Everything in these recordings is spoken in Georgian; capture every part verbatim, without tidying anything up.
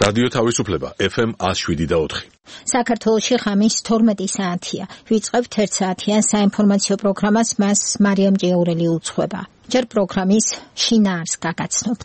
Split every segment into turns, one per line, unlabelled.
რადიო თავისუფლება ეფ ემ one oh seven და four.
საქართველოში ღამის თორმეტი საათია. ვიწყებთ ერთ საათიან საინფორმაციო პროგრამას, მას მარიამ ჭიაურელი უძღვება. ჯერ პროგრამის შინაარს გაგაცნობთ.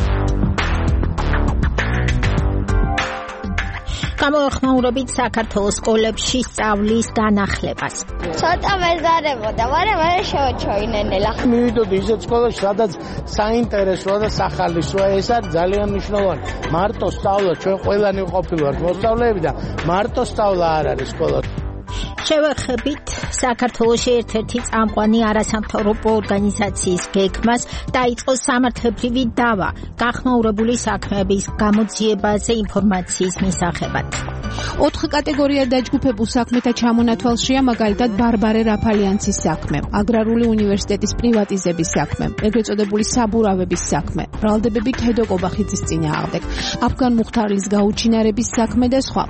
გამოეხმაურებით საქართველოს სკოლებში სწავლის განახლებას.
ცოტა მეზარებოდა, მაგრამ მე შევჩოინენელა.
მივიდოდი ისეთ სკოლაში, სადაც საინტერესოა და სახალისოა, ეს არის ძალიან მნიშვნელოვანი. მარტო სწავლა, ჩვენ ყველანი ყოფილვართ მოსწავლეები და მარტო სწავლა არ არის სკოლაში.
შევეხებით საქართველოში ერთ-ერთი წამყვანი არასამთავრობო ორგანიზაციის გეგმას დაიწყო სამართლებრივი დავა გახმაურებული საქმეების გამოძიებაზე ინფორმაციის მისაღებად.
ოთხ კატეგორიად დაჯგუფებულ საქმეთა ჩამონათვალშია მაგალითად ბარბარე რაფალიანცის საქმე, აგრარული უნივერსიტეტის პრივატიზების საქმე, ეგრეთ წოდებული საბურავების საქმე, ბრალდებები თედო კობახიძის წინააღმდეგ, აფგან მუხთარლის გაუჩინარების საქმე და სხვა.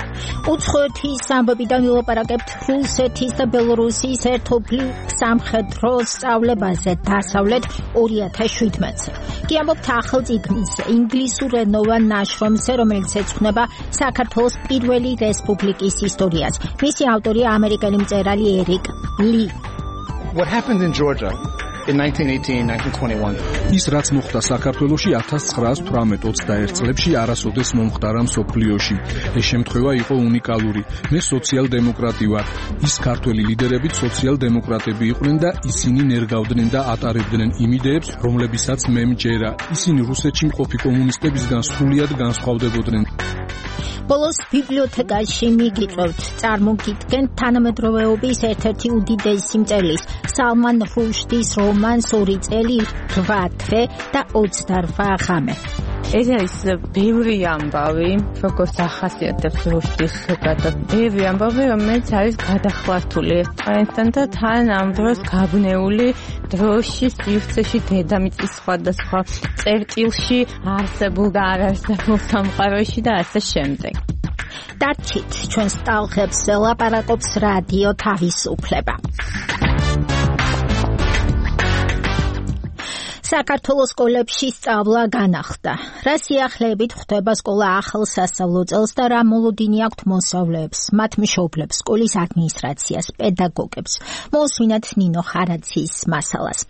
უცხოეთის ამბებიდან ვილაპარაკებთ რუსეთის და ბელორუსიის ერთობლივ სამხედრო სწავლებაზე დასავლეთ two thousand seventeen-ზე. კი ამბობთ ახალ წიგნის ინგლისურენოვან ნაშრომზე, რომელიც ეძღვნება საქართველოს პირველი რესპუბლიკის ისტორიას. მისი ავტორია ამერიკელი მწერალი ერიკ ლი.
What happened in Georgia in nineteen eighteen, nineteen twenty-one?
ის რაც მოხდა საქართველოში nineteen twelve-twenty-one წლებში არასოდეს მომხდარა მსოფლიოში. ეს შემთხვევა იყო უნიკალური. მე სოციალ-დემოკრატი ვარ. ის ქართველი ლიდერებიც სოციალ-დემოკრატები იყვნენ და ისინი ნერგავდნენ და ატარებდნენ იმ იდეებს, რომლებისაც მე მჯერა. ისინი რუსეთში მყოფი კომუნისტებისგან სრულიად განსხვავდებოდნენ.
ბოლოს ბიბლიოთეკაში მიგიწევთ წარმოგიდგენთ თანამედროვეობის ერთ-ერთი უდიდესი მწერლის სალმან რუშდის რომანს ორი წელი რვა თვე და ოცდარვა ღამე.
ეს არის ბევრი ამბავი, როგორც ახასიათებს რუშდის ზოგადად ბევრი ამბავი, რომელიც არის გადახვართული ერთმანეთთან და თან ამ დროს გაბნეული დროში, სივრცეში, დედამიწის სხვადასხვა წერტილში, არსებულ და არარსებულ სამყაროში და ასე შემდეგ.
დარჩით ჩვენს ტალღებს ლაპარაკობს რადიო თავისუფლება. საქართველოს სკოლებში სწავლა განახლდა. რა სიახლეებით ხვდება სკოლა ახალ სასწავლო წელს და რა მოლოდინი აქვთ მოსწავლეებს, მათ მშობლებს, სკოლის ადმინისტრაციას, პედაგოგებს. მოусმინათ ნინო ხარაძის მასალას.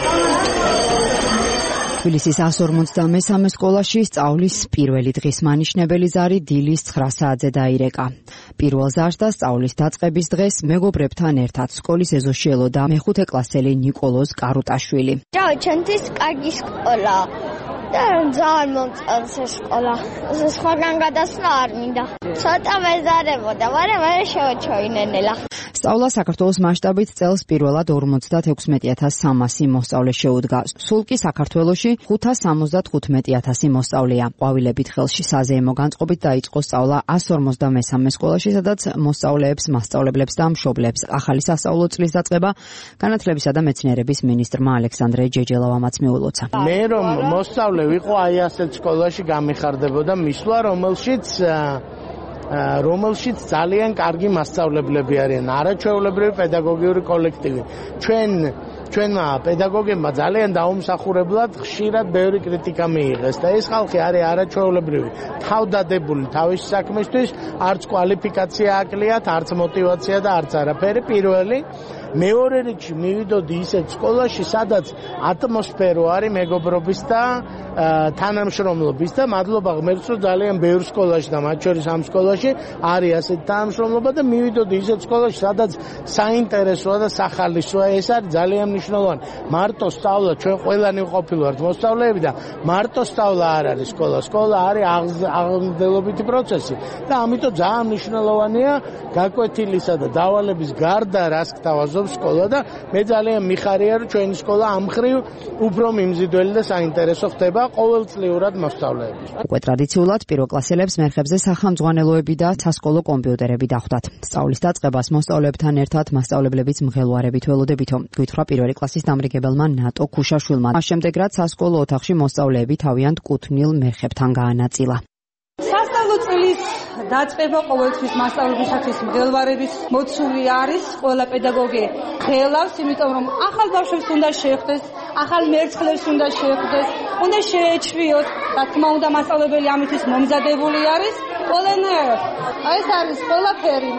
თბილისის one forty-three სკოლაში სწავლის პირველი დღის მანიშნებელი ზარი დილის nine საათზე დაირეკა. პირველ ზარს და სწავლის დაწყების დღეს მეგობრებთან ერთად სკოლის ეზოში ელოდა მეხუთე კლასელი ნიკოლოზ კარუტაშვილი.
რავი, ჩვენთვის კარგი სკოლა და ძალიან მომწონს ეს სკოლა. სხვაგან გადასვლა არ მინდა. ცოტა მეზარებოდა, მაგრამ მე შევჩოინენელა.
სწავლა საქართველოს მასშტაბით წელს პირველად fifty-six thousand three hundred მოსწავლე შეუდგა. სულ კი საქართველოში five hundred seventy-five thousand მოსწავლეა. ყვავილებით ხელში საზეიმო განწყობით დაიწყო სწავლა one forty-three სკოლაში, სადაც მოსწავლეებს, მასწავლებლებს და მშობლებს ახალი სასწავლო წლის დაწყება განათლებისა და მეცნიერების მინისტრმა ალექსანდრე ჯეჯელოვამაც მიულოცა.
მე რომ მოსწავლე ვიყო აი ასეთ სკოლაში გამიხარდებოდა მისვლა, რომელშიც რომელშიც ძალიან კარგი მასწავლებლები არიან, არაჩვეულებრივი პედაგოგიური კოლექტივი. ჩვენ ჩვენმა პედაგოგებმა ძალიან დაუმსახურებლად ხშირად ბევრი კრიტიკა მიიღეს და ეს ხალხი არის არაჩვეულებრივი, თავდადებული თავის საქმისთვის, არც კვალიფიკაცია აკლიათ, არც мотиваცია და არც არაფერი. პირველი, მეორე რიგში მივიდოდი ისეთ სკოლაში, სადაც ატმოსფერო არის მეგობრობის და თანამშრომლობის და მადლობა ღმერთს, რომ ძალიან ბევრ სკოლაში და მათ შორის ამ სკოლაში არის ასეთი თანამშრომლობა და მივიდოდი ისეთ სკოლაში, სადაც საინტერესოა და სახალისოა, ეს არის ძალიან მნიშვნელოვანი. მარტო სწავლა, ჩვენ ყველანი ყოფილვართ მოსწავლეები და მარტო სწავლა არ არის სკოლა. სკოლა არის აღმდგენლობითი პროცესი და ამიტომ ძალიან მნიშვნელოვანია გაკვეთილისა და დავალების გარდა რას გთავაზობს სკოლა და მე ძალიან მიხარია, რომ ჩვენი სკოლა ამ მხრივ უფრო მიმზიდველი და საინტერესო ხდება ყოველწლიურად მოსწავლეების.
უკვე ტრადიციულად პირველკლასელებს მერხებზე სახელმძღვანელოები და სასკოლო კომპიუტერები დახვდათ. სწავლის დაწყებას მოსწავლეებთან ერთად მასწავლებლებიც მღელვარებით ველოდებითო, გვითხრა პირველი კლასის დამრიგებელმა ნატო ქუშაშვილმა. მას შემდეგ რაც სასკოლო ოთახში მოსწავლეები თავიანთ კუთვნილ მერხებთან გაანაწილა.
სასწავლო წლის დაწყება ყოველთვის მასწავლებისათვის მღელვარების მოცული არის. ყველა პედაგოგი ღელავს, იმიტომ რომ ახალ ბავშვებს უნდა შეხვდეს, ახალ მერცხლებს უნდა შეხვდეს, უნდა შეეჩვიოს, რა თქმა უნდა მასწავლებელი ამისთვის მომზადებული არის. ყველანაირად. ეს არის ყველაფერი.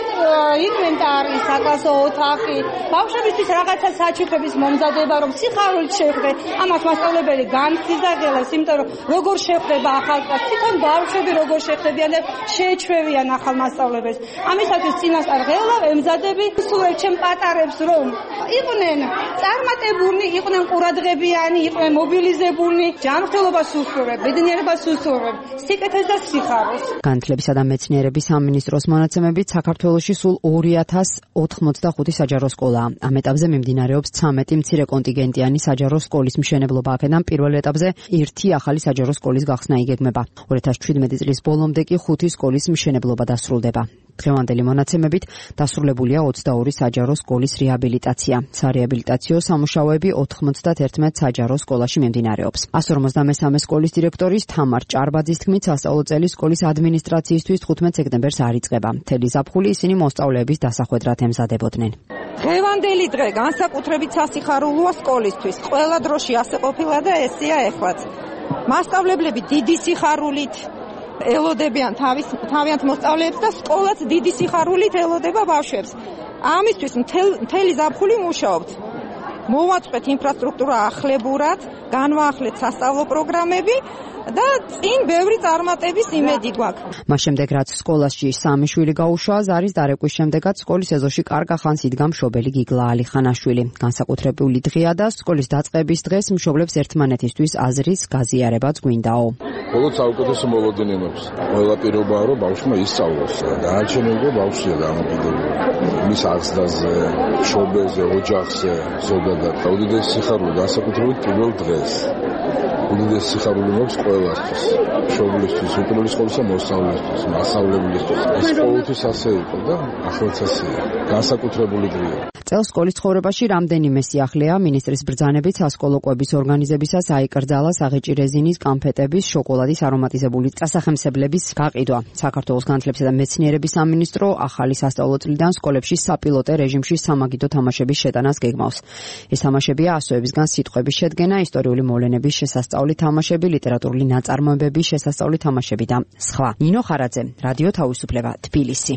ინვენტარი, საკლასო ოთახი, ბავშვებისთვის რაღაცა საჩუქრების მომზადება, რომ სიხარულით შეხვდე. ამას მასწავლებელი განსიზაგელეს, იმიტომ რომ როგორ შეხვდება ახალგაზრდა, თვითონ ბავშვები როგორ შეხვდებიან და შეეჩვევიან ახალ მასწავლებელს. ამისათვის წინასწარ ღელა ემზადები, სულ ჩემ პატარებს რომ იყვნენ წარმატებულნი, იყვნენ ყურადღებიანი, იყვნენ მობილიზებულნი, ჯანმრთელობას უსურვებ, ბედნიერებას უსურვებ, სიკეთეს და სიხარულს.
განათლებისა და მეცნიერების სამინისტროს მონაცემებით საქართველოში სულ ორი ათას ოთხმოცდახუთი საჯარო სკოლაა. ამ ეტაპზე მიმდინარეობს ცამეტი მცირე კონტინგენტიანი საჯარო სკოლის მშენებლობა, აქედან პირველ ეტაპზე ერთი ახალი საჯარო სკოლის გახსნა იგეგმება. ორი ათას შვიდმეტი წლის ბოლომდე კი ხუთი სკოლის მშენებლობა დასრულდება. დღევანდელი მონაცემებით დასრულებულია ოცდაორი საჯარო სკოლის რეაბილიტაცია. სარეაბილიტაციო სამუშაოები ოთხმოცდაერთმეტ საჯარო სკოლაში მიმდინარეობს. ასი ორმოცდამესამე სკოლის დირექტორის თამარ ჭარბაძის თქმით, სასწავლო წელი სკოლის ადმინისტრაციისთვის თხუთმეტ სექტემბერს არ იწყება. მთელი ზაფხული ისინი მოსწავლეების დასახვედრად ემზადებოდნენ.
დღევანდელი დღე განსაკუთრებით სასიხარულოა სკოლისთვის. ყველა დროში ასე ყოფილა და ესეა ეხლაც. მასწავლებლები დიდი სიხარულით ელოდებიან თავის თავიანთ მოსწავლეებს და სკოლაც დიდი სიხარულით ელოდება ბავშვებს. ამისთვის მთელი ზაფხული მუშაობთ. მოვაწყეთ ინფრასტრუქტურა ახლებურად, განვაახლეთ სასწავლო პროგრამები და წინ ბევრი წარმატების იმედი გვაქვს.
მას შემდეგ რაც სკოლაში სამი შვილი გაუშვა, ზარის დარეკვის შემდეგაც სკოლის ეზოში კარგა ხანს იდგა მშობელი გიგლა ალიხანაშვილი. განსაკუთრებული დღეა და სკოლის დაწყების დღეს მშობლებს ერთმანეთისთვის აზრის გაზიარებაც გვინდაო.
Բոլոր საუკეთესო მოლოდინებებს. ყველა პირობაა რომ ბავშვმა ისწავლოს. დანარჩენები ბავშვია დამოკიდებული. მის აღზრდაზე, მშობელზე, ოჯახზე, ზოგადად. უდიდესი სიხარული განსაკუთრებით პირველ დღეს. უდიდესი სიხარული მაქვს ყველასთვის. მშობლისთვის, უპირველეს სკოლისა მოსწავლეისთვის, მასწავლებლისთვის. ეს ყოველთვის ასე იყო და ახლაც ასეა. განსაკუთრებული დღეა.
წელს სკოლის ცხოვრებაში რამდენიმე სიახლეა მინისტრის ბრძანებით სასკოლო კვების ორგანიზებისას აიკრძალა საღეჭი რეზინის, კანფეტების, შოკოლადის არომატიზებული წასახემსებლების გაყიდვა. საქართველოს განათლებისა და მეცნიერების სამინისტრო ახალი სასწავლო წლიდან სკოლებში საპილოტე რეჟიმში სამაგიდო თამაშების შეტანას გეგმავს. ეს თამაშებია ასოებისგან სიტყვების შედგენა, ისტორიული მოვლენების შესასწავლი თამაშები, ლიტერატურული ნაწარმოებების შესასწავლი თამაშები და სხვა. ნინო ხარაძე, რადიო თავისუფლება, თბილისი.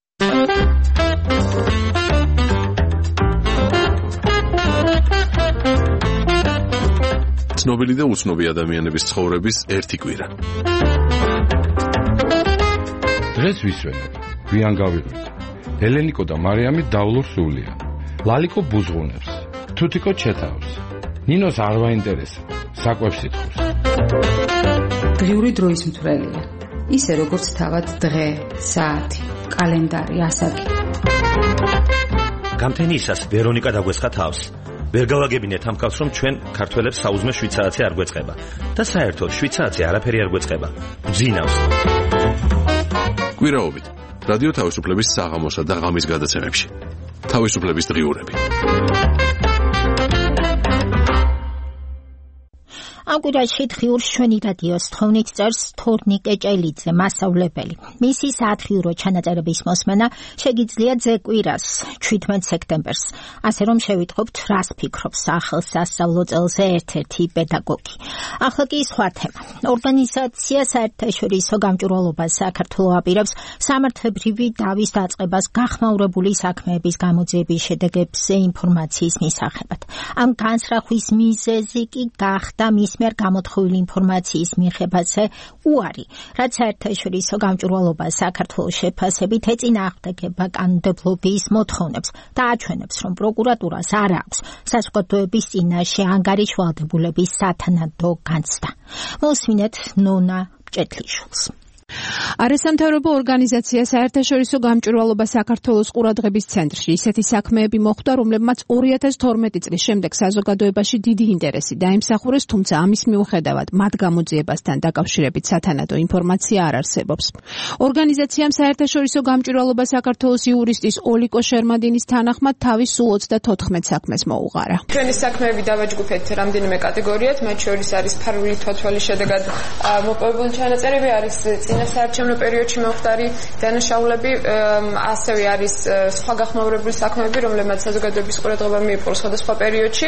ცნობილი და უცნობი ადამიანების ცხოვრების ერთი კვირა.
დღეს ვისვენებ, გვიან გავიღვით. ელენიკო და მარიამი დავლურ სულია. ლალიკო ბუზღუნებს, თუთიკო ჩეთავს. ნინოს არ ვაინტერესა, საკვებს ითხოვს.
დღიური დროის მცველია. ისე როგორც თავად დღე, საათი, კალენდარი, ასაკი.
გამთენიისას ვერონიკა დაგვესხა თავს. ვერ გავაგებინეთ ამ ხალხს, რომ ჩვენ ქართველებს საუზმე შვიდ საათი არ გვეწყება და საერთოდ შვიდ საათი არაფერი არ გვეწყება. გძინავს.
კვირაობით რადიო თავისუფლების საღამოსა და ღამის გადაცემებში. თავისუფლების დღიურები.
ამ კვირაში დღიურს ჩვენი რადიოს თხოვნით წერს თორნიკე ჭელიძე, მასწავლებელი. მისი საათღიურო ჩანაწერების მოსმენა შეგიძლია ძე კვირას, შვიდმეტ სექტემბერს. ასე რომ შევიტყობთ, რას ფიქრობს ახალ სასწავლო წელზე ერთ-ერთი პედაგოგი. ახლა კი სხვა თემა. ორგანიზაცია საერთაშორისო გამჭვირვალობას საქართველოს აპირებს სამართლებრივი დავის დაწყებას გახმაურებული საქმეების გამოძიების შედეგებზე ინფორმაციის მისაღებად. ამ განსრახვის მიზეზი კი გახდა მის მიერ გამოთხოვილი ინფორმაციის მიღებაზე უარი, რაც საერთაშორისო გამჭვირვალობა საქართველოს შეფასებით ეწინააღმდეგება კანონმდებლობის მოთხოვნებს და აჩვენებს, რომ პროკურატურას არ აქვს საზოგადოების წინაშე ანგარიშვალდებულების სათანადო განცდა. მოსმინეთ ნონა ჭეთლიშვილს.
არასამთავრობო ორგანიზაცია საერთაშორისო გამჭვირვალობა საქართველოს ყურადღების ცენტრში ისეთი საქმეები მოხვდა, რომლებმაც ორი ათას თორმეტი წლის შემდეგ საზოგადოებაში დიდი ინტერესი დაიმსახურეს, თუმცა ამის მიუხედავად მათ გამოძიებასთან დაკავშირებით სათანადო ინფორმაცია არ არსებობს. ორგანიზაციამ საერთაშორისო გამჭვირვალობა საქართველოს იურისტის ოლიკო შერმადინის თანახმად თავის სულ ოცდათოთხმეტ საქმეს მოუღარა.
ჩვენი საქმეები დავაჯგუფეთ რამდენიმე კატეგორიად, მათ შორის არის ფარული თვალის შედეგად მოპოვებული ჩანაწერები, არის საარჩევნო პერიოდში მომხდარი დანაშაულები, ასევე არის სხვა გახმაურებული საქმეები, რომლებმაც საზოგადოების ყურადღება მიიპყრო სხვადასხვა პერიოდში.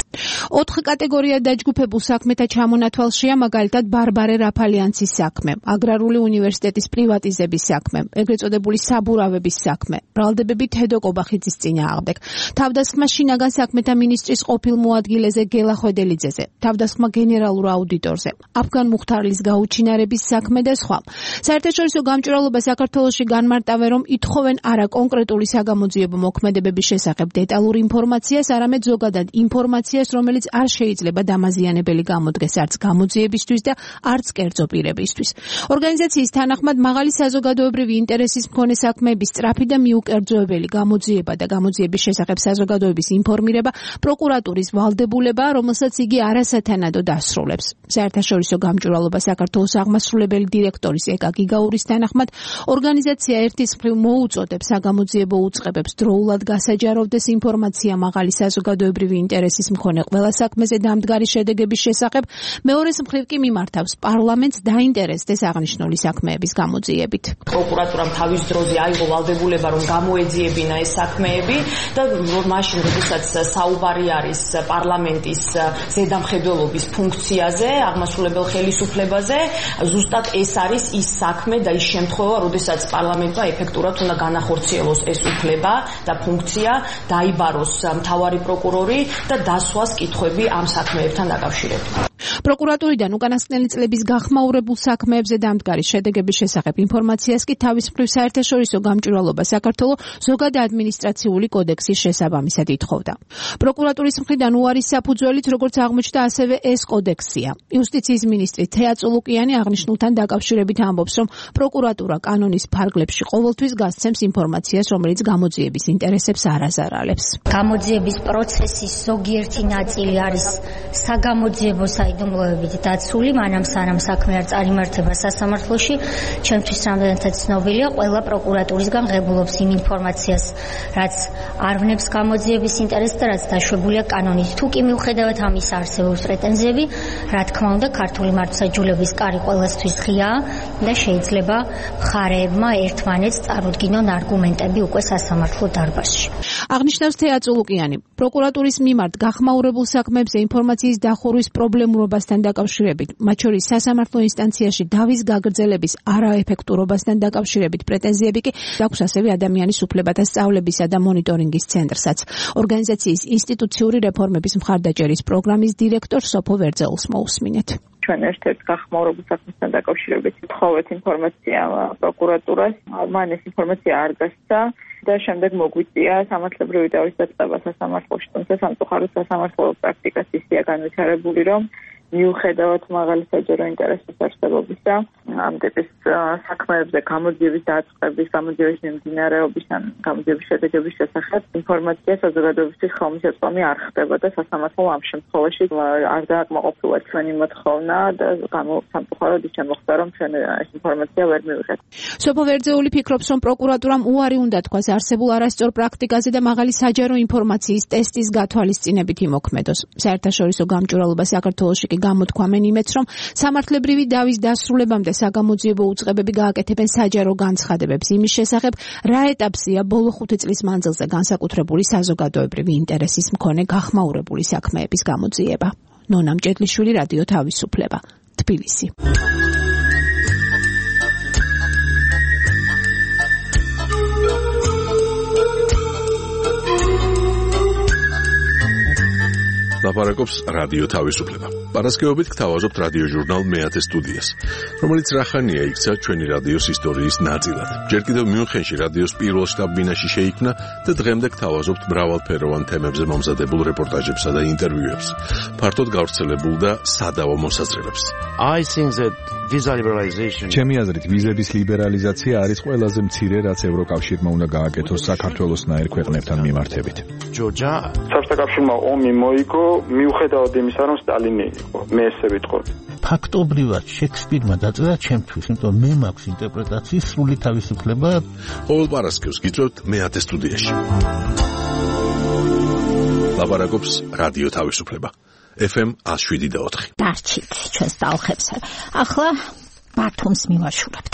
ოთხ კატეგორიად დაჯგუფებულ საქმეთა ჩამონათვალშია მაგალითად ბარბარე რაფალიანცის საქმე, აგრარული უნივერსიტეტის პრივატიზების საქმე, ეგრეთ წოდებული საბურავების საქმე, ბრალდებები თედო კობახიძის წინააღმდეგ, თავდასხმა შინაგან საქმეთა მინისტრის ყოფილ მოადგილეზე გელა ხვედელიძეზე, თავდასხმა გენერალურ აუდიტორზე, აფგან მუხთარლის გაუჩინარების საქმე და სხვა. საერთაშორისო გამჭვირვალობა საქართველოში განმარტავენ, რომ ითხოვენ არა კონკრეტული საგამოძიებო მოქმედებების შესახებ დეტალურ ინფორმაციას, არამედ ზოგადად ინფორმაციას, რომელიც არ შეიძლება დამაზიანებელი გამოდგეს არც გამოძიებისთვის და არც კერძო პირებისთვის. ორგანიზაციის თანახმად მაღალი საზოგადოებრივი ინტერესის მქონე საქმეების სწრაფი და მიუკერძოებელი გამოძიება და გამოძიების შესახებ საზოგადოების ინფორმირება პროკურატურის ვალდებულებაა, რომელსაც იგი არასათანადო დასრულებს. საერთაშორისო გამჭვირვალობა საქართველოს აღმასრულებელი დირექტორის ეკა გიგაურის თანახმად, ორგანიზაცია ერთის მხრივ მოუწოდებს საგამოძიებო უწყებებს დროულად გასაჯაროვდეს ინფორმაცია მაღალი საზოგადოებრივი ინტერესის მქონე ყველა საქმეზე დამდგარი შედეგების შესახებ, მეორეს მხრივ კი მიმართავს პარლამენტს დაინტერესდეს აღნიშნული საქმეების გამოძიებით.
პროკურატურამ თავის დროზე აიღო ვალდებულება, რომ გამოეძიებინა ეს საქმეები და მაშინ, როდესაც საუბარი არის პარლამენტის ზედამხედველობის ფუნქციაზე, აღმასრულებელ ხელისუფლებაზე, ზუსტად ეს არის ის საქმე და ის შემთხვევა, როდესაც პარლამენტმა ეფექტურად უნდა განახორციელოს ეს უფლება და ფუნქცია, დაიბაროს მთავარი პროკურორი და დასვას კითხვები ამ საქმეებთან დაკავშირებით.
პროკურატურიდან უკანასკნელი წლების გახმაურებულ საქმეებზე დამდგარი შედეგების შესახებ ინფორმაციას კი თავის მხრივ საერთაშორისო გამჭვირვალობა საქართველოს ზოგადი ადმინისტრაციული კოდექსის შესაბამისად ითხოვდა. პროკურატურის მხრიდან უარის საფუძველით, როგორც აღმოჩნდა, ასევე ეს კოდექსია. იუსტიციის მინისტრი თეა წულუკიანი აღნიშნულთან დაკავშირებით ამბობს, რომ პროკურატურა კანონის ფარგლებში ყოველთვის გასცემს ინფორმაციას, რომელიც გამოძიების ინტერესებს არ აზარალებს.
გამოძიების პროცესის ზოგიერთი ნაწილი არის საგამოძიებო საიდუმლოებით დაცული, მანამ სანამ საქმე არ წარიმართება სასამართლოში, ჩემთვის რამდენადაც ცნობილია, ყველა პროკურატურისგან ღებულობს იმ ინფორმაციას, რაც არ ვნებს გამოძიების ინტერესს და რაც დაშვებულია კანონით. თუ კი მიუხედავად ამისა არსებობს პრეტენზიები, რა თქმა უნდა, ქართული მართლმსაჯულების კარი ყველასთვის ღიაა და შეიძლება მხარეებმა ერთმანეთს წარუდგინონ არგუმენტები უკვე სასამართლო დარბაზში.
აღნიშნავს თეა წულუკიანი. პროკურატურის მიმართ გახმაურებულ საქმეებზე ინფორმაციის დახურვის პრობლემურობასთან დაკავშირებით, მათ შორის სასამართლო ინსტანციაში დავის გაგრძელების არაეფექტურობასთან დაკავშირებით პრეტენზიები კი აქვს ასევე ადამიანის უფლებათა სწავლებისა და მონიტორინგის ცენტრსაც. ორგანიზაციის ინსტიტუციური რეფორმების მხარდაჭერის პროგრამის დირექტორ სოფო ვერძეულს მოусმინეთ.
ჩვენ ერთ-ერთ გახმაურებულ საქმესთან დაკავშირებით ვთხოვეთ ინფორმაცია პროკურატურას, მან ეს ინფორმაცია არ გასცა და შემდეგ მოგვიწია სამართლებრივი დავის დაწყება სასამართლოში, თუმცა სამწუხაროდ სასამართლო პრაქტიკას ისეა განვითარებული, რომ მიუხედავად მაღალი საჯარო ინტერესის არსებობისა, ამ ტიპის საქმეებზე გამოძიების დაწყების, გამოძიების მიმდინარეობის ან გამოძიების შედეგების შესახებ ინფორმაცია საზოგადოებისთვის ხელმისაწვდომი არ ხდება და სასამართლომ ამ შემთხვევაში არ დააკმაყოფილა ჩვენი მოთხოვნა და სამწუხაროდ ის შემოხდა, რომ ჩვენ ეს ინფორმაცია ვერ მივიღეთ.
სოფო ვერძეული ფიქრობს, რომ პროკურატურამ უარი უნდა თქვას არსებულ არასწორ პრაქტიკაზე და მაღალი საჯარო ინფორმაციის ტესტის გათვალისწინებით იმოქმედოს. საერთაშორისო გამჭვირვალობა საქართველოში კი გამოთქვამენ იმედს, რომ სამართლებრივი დავის დასრულებამდე საგამოძიებო უწყებები გააკეთებენ საჯარო განცხადებებს იმის შესახებ, რა ეტაპზეა ბოლო ხუთი წლის მანძილზე განსაკუთრებული საზოგადოებრივი ინტერესის მქონე გახმაურებული საქმეების გამოძიება. ნონა მჭედლიშვილი, რადიო თავისუფლება, თბილისი.
ლაპარაკობს რადიო თავისუფლება. პარასკევობით გთავაზობთ რადიო ჟურნალ მეათე სტუდიას, რომელიც რახანია იქცა ჩვენი რადიოს ისტორიის ნაწილად. ჯერ კიდევ მიუნხენში რადიოს პირველ შტაბ-ბინაში შეიქმნა და დღემდე გთავაზობთ მრავალფეროვან თემებზე მომზადებულ რეპორტაჟებსა და ინტერვიუებს, ფართოდ გავრცელებულ და სადავო მოსაზრებებს.
I think that visa liberalization
ჩემი აზრით ვიზების ლიბერალიზაცია არის ყველაზე მცირე, რაც ევროკავშირმა უნდა გააკეთოს საქართველოსნაირ ქვეყნებთან მიმართებით.
Georgia
საბჭოთა ომი მოიგო მიუხედავად იმისა, რომ სტალინი იყო. მე ესე ვიტყოდი.
ფაქტობრივად შექსპირმა დაწერა ჩემთვის, იმიტომ მე მაქვს ინტერპრეტაციის სრული თავისუფლება.
ყოველ პარასკევს გიწევთ მეათე სტუდიაში. ლაპარაკობს რადიო თავისუფლება. ეფ ემ one oh seven point four.
დარჩით ჩვენს ტალღებს. ახლა ბართუმს მივაშურებთ.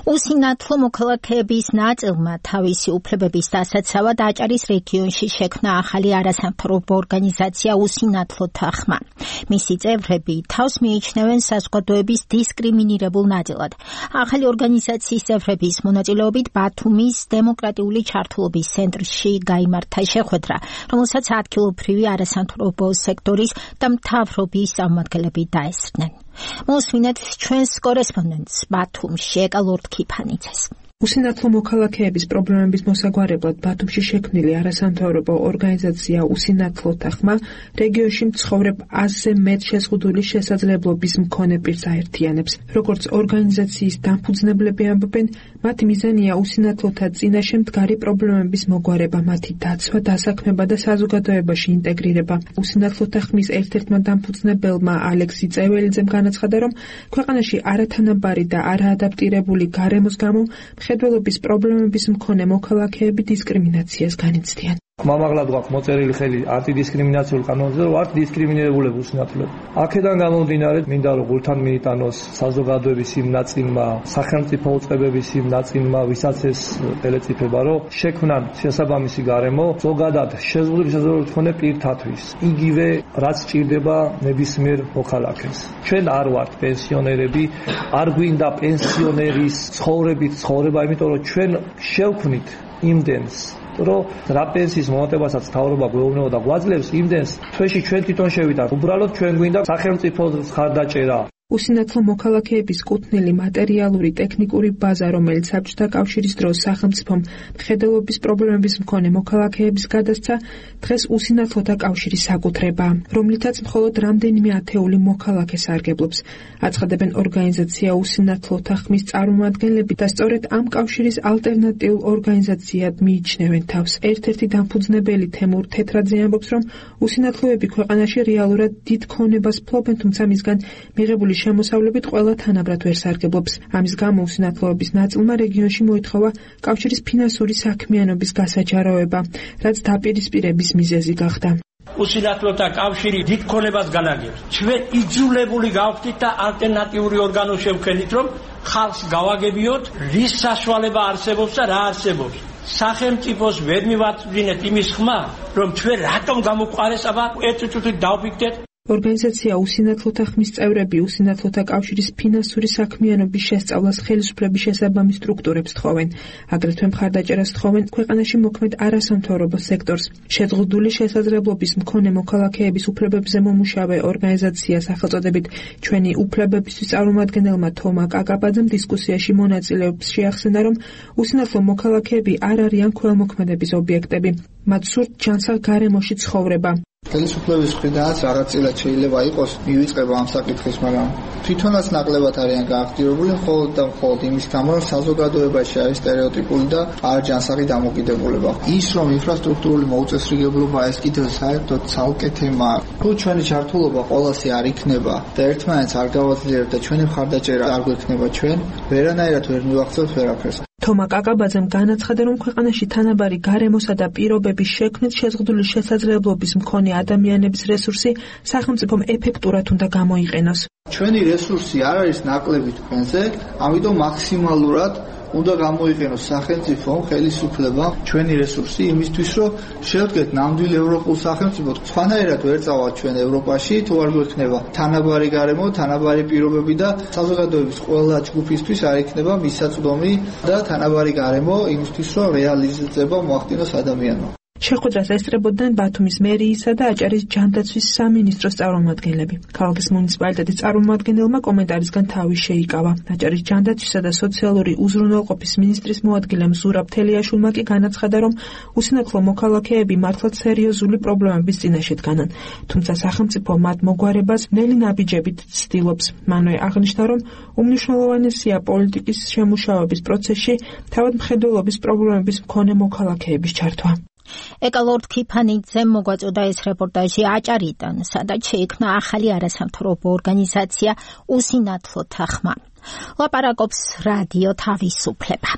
უსინათლო მოქალაქეების ნაწილმა თავისი უფლებების დასაცავად აჭარის რეგიონში შექმნა ახალი არასამთავრობო ორგანიზაცია უსინათლოთა ხმა. მისი წევრები თავს მიიჩნევენ საზოგადოების დისკრიმინირებულ ნაწილად. ახალი ორგანიზაციის წევრების მონაწილეობით ბათუმის დემოკრატიული ჩართულობის ცენტრში გაიმართა შეხვედრა, რომელსაც ადგილობრივი არასამთავრობო სექტორის და მთავრობის წარმომადგენლები დაესწრნენ. მოსვინეთ ჩვენს კორესპონდენტს ბათუმში ეკალორდ ქიფანიძეს.
უსინათლო მოქალაქეების პრობლემების მოსაგვარებლად ბათუმში შექმნილი არასამთავრობო ორგანიზაცია უსინათლოთა ხმა რეგიონში მცხოვრებ ათზე მეტ შეზღუდული შესაძლებლობის მქონე პირს აერთიანებს. როგორც ორგანიზაციის დამფუძნებლები ამბობენ, მათი მიზანია უსინათლოთა წინაშე მდგარი პრობლემების მოგვარება, მათი დაცვა, დასაქმება და საზოგადოებაში ინტეგრირება. უსინათლოთა ხმის ერთ-ერთმა დამფუძნებელმა ალექსი წეველიძემ განაცხადა, რომ ქვეყანაში არათანაბარი და არაადაპტირებული გარემოს გამო მხედველობის პრობლემების მქონე მოქალაქეები დისკრიმინაციას განიცდიან.
მამაღლად გვაქვს მოწერილი ხელი ანტიდისკრიმინაციულ კანონზე, რომ ვართ დისკრიმინირებულები უსინათლოები. აქედან გამომდინარე, მინდა რომ გულთან მიიტანოს საზოგადოების იმ ნაწილმა, სახელმწიფო უწყებების იმ ნაწილმა, ვისაც ეს ელეწიფება, რომ შექმნან შესაბამისი გარემო ზოგადად შეზღუდული შესაძლებლობით მქონე პირთათვის. იგივე რაც სჭირდება ნებისმიერ მოქალაქეს. ჩვენ არ ვართ პენსიონერები, არ გვინდა პენსიონერის ცხოვრებით ცხოვრება, იმიტომ რომ ჩვენ შევქმნით იმდენს რომ რა პენსიის მომატებასაც მთავრობა გვეუბნება და გვაძლევს იმდენს თვეში ჩვენ თვითონ შევიდართ. უბრალოდ ჩვენ გვინდა სახელმწიფოს ხარდაჭერა.
უსინათლო მოქალაქეების კუთვნილი მატერიალური ტექნიკური ბაზა, რომელიც საბჭოთა კავშირის დროს სახელმწიფომ მხედველობის პრობლემების მქონე მოქალაქეების გადასცა, დღეს უსინათლოთა კავშირის საკუთრებაა, რომლითაც მხოლოდ რამდენიმე ათეული მოქალაქე სარგებლობს. აცხადებენ ორგანიზაცია უსინათლოთა ხმის წარმომადგენლები და სწორედ ამ კავშირის ალტერნატიულ ორგანიზაციად მიიჩნევენ თავს. ერთ-ერთი დამფუძნებელი თემურ თეთრაძე ამბობს, რომ უსინათლოები ქვეყანაში რეალურად დიდ ქონებას ფლობენ, თუმცა მისგან მიღებული შემოსავლებით ყველა თანაბრად ვერ სარგებლობს. ამის გამო უსინათლოების ნაწილმა რეგიონში მოითხოვა კავშირის ფინანსური საქმიანობის გასაჯაროება, რაც დაპირისპირების მიზეზი გახდა.
უსინათლოთა კავშირი დიდ ქონებას განაგებს. ჩვენ იძულებული გავხდით და ალტერნატიული ორგანო შევქმნით, რომ ხალხს გავაგებიოთ, რის საშუალება არსებობს და რა არსებობს. სახელმწიფოს ვერ მივაწვდინეთ იმის ხმა, რომ ჩვენ რატომ გამოგვყარეს, აბა ერთ წუთით დავფიქრდეთ.
ორგანიზაცია უსინათლოთა ხმის წევრები უსინათლოთა კავშირის ფინანსური საქმიანობის შესწავლას ხელისუფლების შესაბამის სტრუქტურებს თხოვენ. აგრეთვე მხარდაჭერას თხოვენ ქვეყანაში მოქმედ არასამთავრობო სექტორს. შეზღუდული შესაძლებლობის მქონე მოქალაქეების უფლებებზე მომუშავე ორგანიზაცია სახელწოდებით ჩვენი უფლებებისთვის წარმომადგენელმა თომა კაკაბაძემ დისკუსიაში მონაწილეებს შეახსენა, რომ უსინათლო მოქალაქეები არ არიან ქველმოქმედების ობიექტები. მათ სურთ ჯანსაღ გარემოში ცხოვრება.
ხელისუფლების მხრიდანაც რაღაცილად შეიძლება იყოს მივიწყება ამ საკითხის, მაგრამ თვითონაც ნაკლებად არიან გააქტიურებული მხოლოდ და მხოლოდ იმის გამო, რომ საზოგადოებაში არის სტერეოტიპული და არ ჯანსაღი დამოკიდებულება. ის რომ ინფრასტრუქტურული მოუწესრიგებლობა ეს კიდევ საერთოდ ცალკე თემაა. თუ ჩვენი ჩართულობა ყოველასი არ იქნება და ერთმანეთს არ გავაძლიერებთ და ჩვენი მხარდაჭერა არ გვექნება ჩვენ, ვერანაირად ვერ მივახცევთ ვერაფერს.
თომა კაკაბაძემ განაცხადა, რომ ქვეყანაში თანაბარი გარემოსა და პირობების შექმნით შეზღუდული შესაძლებლობის მქონე ადამიანების რესურსი სახელმწიფომ ეფექტურად უნდა გამოიყენოს.
ჩვენი რესურსი არ არის ნაკლები თქვენზე, ამიტომ მაქსიმალურად უნდა გამოიყენოს სახელმწიფომ, ხელისუფლებამ ჩვენი რესურსი იმისთვის, რომ შევდგეთ ნამდვილ ევროპულ სახელმწიფოდ. სხვანაირად ვერ წავალთ ჩვენ ევროპაში, თუ არ გვექნება თანაბარი გარემო, თანაბარი პირობები და საზოგადოების ყველა ჯგუფისთვის არ იქნება მისაწვდომი და თანაბარი გარემო იმისთვის, რომ რეალიზება მოახდინოს ადამიანმა.
შეხვედრას ესწრებოდნენ ბათუმის მერიისა და აჭარის ჯანდაცვის სამინისტროს წარმომადგენლები. ქალაქის მუნიციპალიტეტის წარმომადგენელმა კომენტარისგან თავი შეიკავა. აჭარის ჯანდაცვისა და სოციალური უზრუნველყოფის მინისტრის მოადგილემ ზურაბ თელიაშვილმა კი განაცხადა, რომ უსინათლო მოქალაქეები მართლაც სერიოზული პრობლემების წინაშე დგანან. თუმცა სახელმწიფო მათ მოგვარებას ნელი ნაბიჯებით ცდილობს. მანვე აღნიშნა, რომ უმნიშვნელოვანესია პოლიტიკის შემუშავების პროცესში თავად მხედველობის პრობლემების მქონე მოქალაქეების ჩართვა.
ეკალორდ ქიფანიძემ მოგვაწოდა ეს რეპორტაჟი აჭარიდან, სადაც შეიქმნა ახალი არასამთავრობო ორგანიზაცია უსინათლოთა ხმა. ლაპარაკობს რადიო თავისუფლება.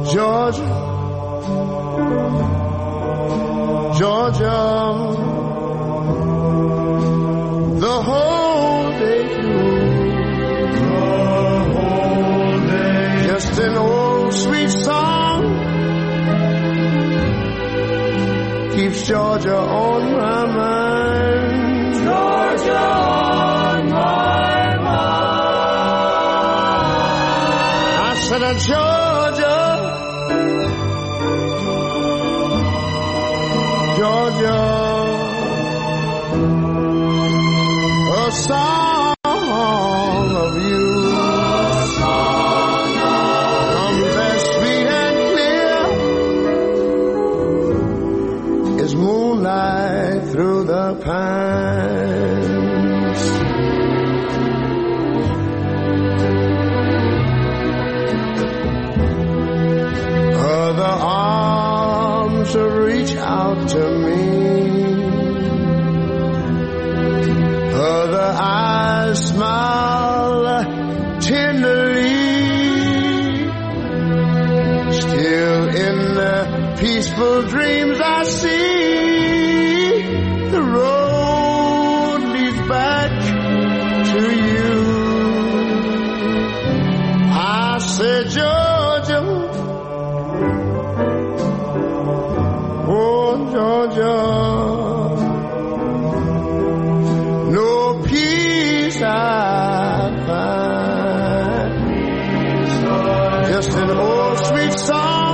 Georgia, Georgia, the whole day through, the whole day, just an old sweet song keeps Georgia on my mind, Georgia on my mind. I said, Georgia, Georgia, a song of you, a song comes as sweet and clear as moonlight through the pines. Other arms reach out to me, other eyes smile tenderly, still in the peaceful dreams I see the road leads back to you. I said, Georgia, oh Georgia, no peace I find, just an old sweet song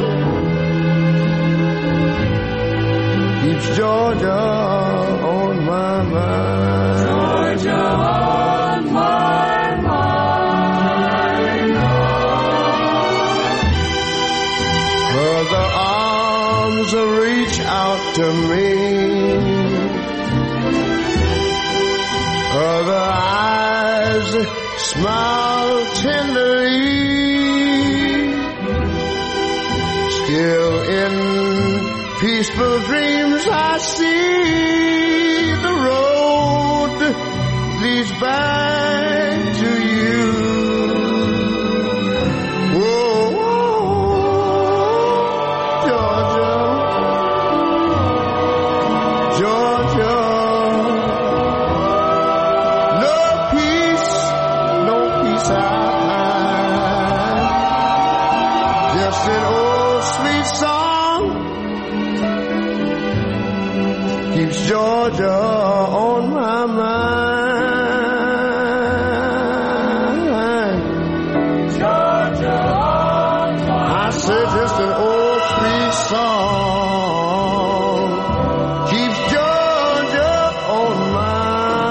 keeps Georgia on my mind, Georgia on my mind. Other arms reach out to me, other eyes smile tenderly, still in peaceful dreams I see the road leads back to you. Oh, Georgia, Georgia, no peace, no peace I find, just an old sweet song keeps Georgia on my mind, Georgia on my mind. I said just an old sweet song keeps Georgia on my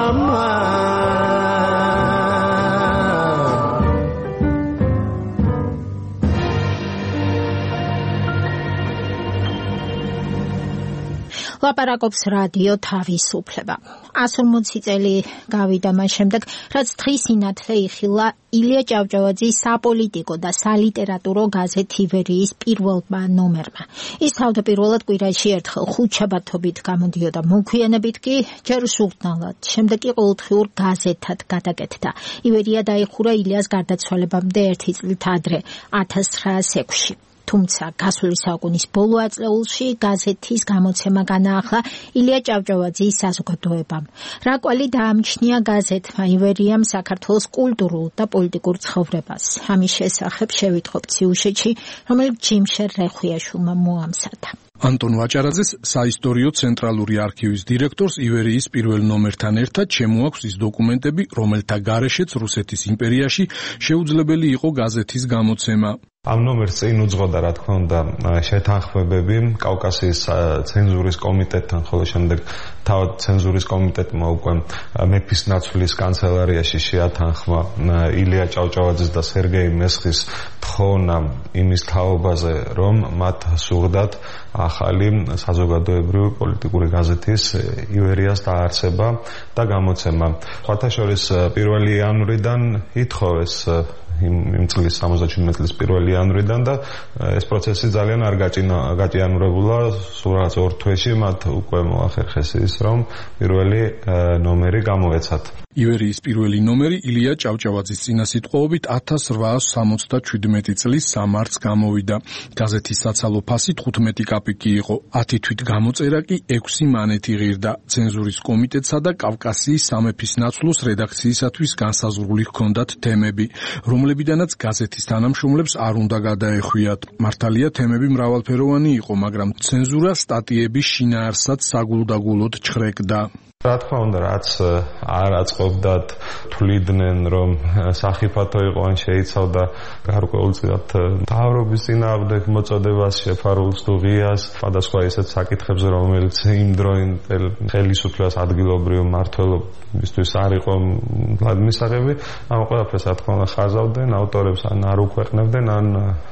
mind.
ლაპარაკობს რადიო თავისუფლება. one hundred forty წელი გავიდა მას შემდეგ, რაც დღის სინათლე იხილა ილია ჭავჭავაძის საპოლიტიკო და სალიტერატურო გაზეთ ივერიის პირველმა ნომერმა. ის თავდაპირველად კვირაში ერთხელ ხუთშაბათობით გამოდიოდა მოგვიანებით კი ჯერ ჟურნალად, შემდეგ კი ყოველდღიურ გაზეთად გადაკეთდა. ივერია დაიხურა ილიას გარდაცვალებამდე ერთი წლით ადრე ათას ცხრაას ექვსში. თუმცა გასული საუკუნის ბოლო აწლეულში გაზეთის გამოცემა განაახლა ილია ჭავჭავაძის საზოგადოებამ. რა კვალი დაამჩნია გაზეთმა ივერიამ საქართველოს კულტურულ და პოლიტიკურ ცხოვრებას. ამის შესახებ შევიტყობ ციუშეთში, რომელიც ჯიმშერ რეხვიაშვილმა მოამზადა.
ანტონ ვაჭარაძეს საისტორიო ცენტრალური არქივის დირექტორს ივერიის პირველ ნომერთან ერთად შემოაქვს ის დოკუმენტები, რომელთა გარეშეც რუსეთის იმპერიაში შეუძლებელი იყო გაზეთის გამოცემა.
ამ ნომერს წინ უძღოდა რა თქმა უნდა შეთანხმებები კავკასიის ცენზურის კომიტეტთან, ხოლო შემდეგ თავად ცენზურის კომიტეტმა უკვე მეფის ნაცვლის კანცელარიაში შეათანხმა ილია ჭავჭავაძის და სერგეი მესხის თხოვნა იმის თაობაზე, რომ მათ სურდათ ახალი საზოგადოებრივი პოლიტიკური გაზეთის ივერიას დაარსება და გამოცემა. სხვათა შორის პირველი იანვრიდან ითხოვეს იმ იმ წლის სამოცდაშვიდმეტი წლის პირველი იანვრიდან და ეს პროცესი ძალიან არ გაჭინა გაჭიანურებულა, სულ რაღაც ორ თვეში მათ უკვე მოახერხეს ის, რომ პირველი ნომერი გამოეცათ.
ივერიის პირველი ნომერი ილია ჭავჭავაძის წინასიტყვაობით ათას რვაასი სამოცდაშვიდმეტი წლის სამართს გამოვიდა. გაზეთის საცალო ფასი თხუთმეტი კაპიკი იყო, ათი თვით გამოწერა კი ექვსი მანეთი ღირდა. ცენზურის კომიტეტსა და კავკასიის სამეფის ნაცვლოს რედაქციისათვის განსაზღვრული ჰქონდათ თემები, რომლებიდანაც გაზეთის თანამშრომლებს არ უნდა გადაეხვიათ. მართალია თემები მრავალფეროვანი იყო, მაგრამ ცენზურა სტატიების შინაარსაც საგულდაგულოდ ჩხრეკდა.
რა თქმა უნდა, რაც არ აწყობდათ, თვლიდნენ, რომ სახიფათო იყო ან შეიცავდა გარკვეულწილად მთავრობის წინააღმდეგ მოწოდებას, შეფარულს თუ ღიას, სხვადასხვა ისეთ საკითხებზე, რომელიც იმ დროინდელ ხელისუფლებას ადგილობრივ მმართველობისთვის არ იყო მისაღები, ამ ყველაფერს რა თქმა უნდა ხაზავდნენ, ავტორებს ან არ უქვეყნებდნენ, ან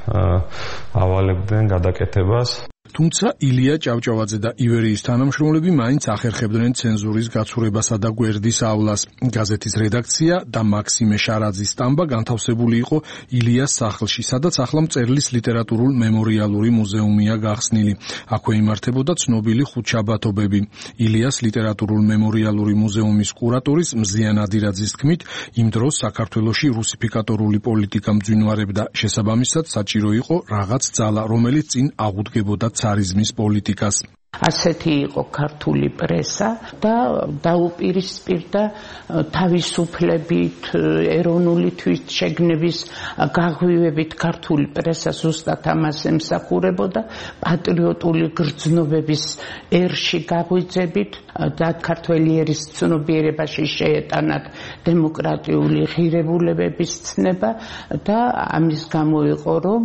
ავალებდნენ გადაკეთებას.
თუმცა ილია ჭავჭავაძე და ივერიის თანამშრომლები მაინც ახერხებდნენ ცენზურის გაცურებასა და გვერდისავლას. გაზეთის რედაქცია და მაქსიმე შარაძის სტამბა განთავსებული იყო ილიას სახლში, სადაც ახლა მწერლის ლიტერატურულ მემორიალური მუზეუმია გახსნილი. აქვე იმართებოდა ცნობილი ხუთშაბათობები. ილიას ლიტერატურულ მემორიალური მუზეუმის კურატორის მზიან ადირაძის თქმით, იმ დროს საქართველოში რუსიფიკატორული პოლიტიკა მძვინვარებდა, შესაბამისად საჭირო იყო რაღაც ძალა, რომელიც წინ აღუდგებოდა царизმის პოლიტიკას.
ასეთი იყო ქართული პრესა და დაუპირისპირდა თავისუფლებით, ეროვნული თვითშეგნების გაღვივებით ქართული პრესა ზუსტად ამას ემსახურებოდა, პატრიოტული გრძნობების ერში გაღვიძებით და ქართველი ერის ცნობიერებაში შეეტანათ დემოკრატიული ღირებულებების ცნება და ამის გამო იყო, რომ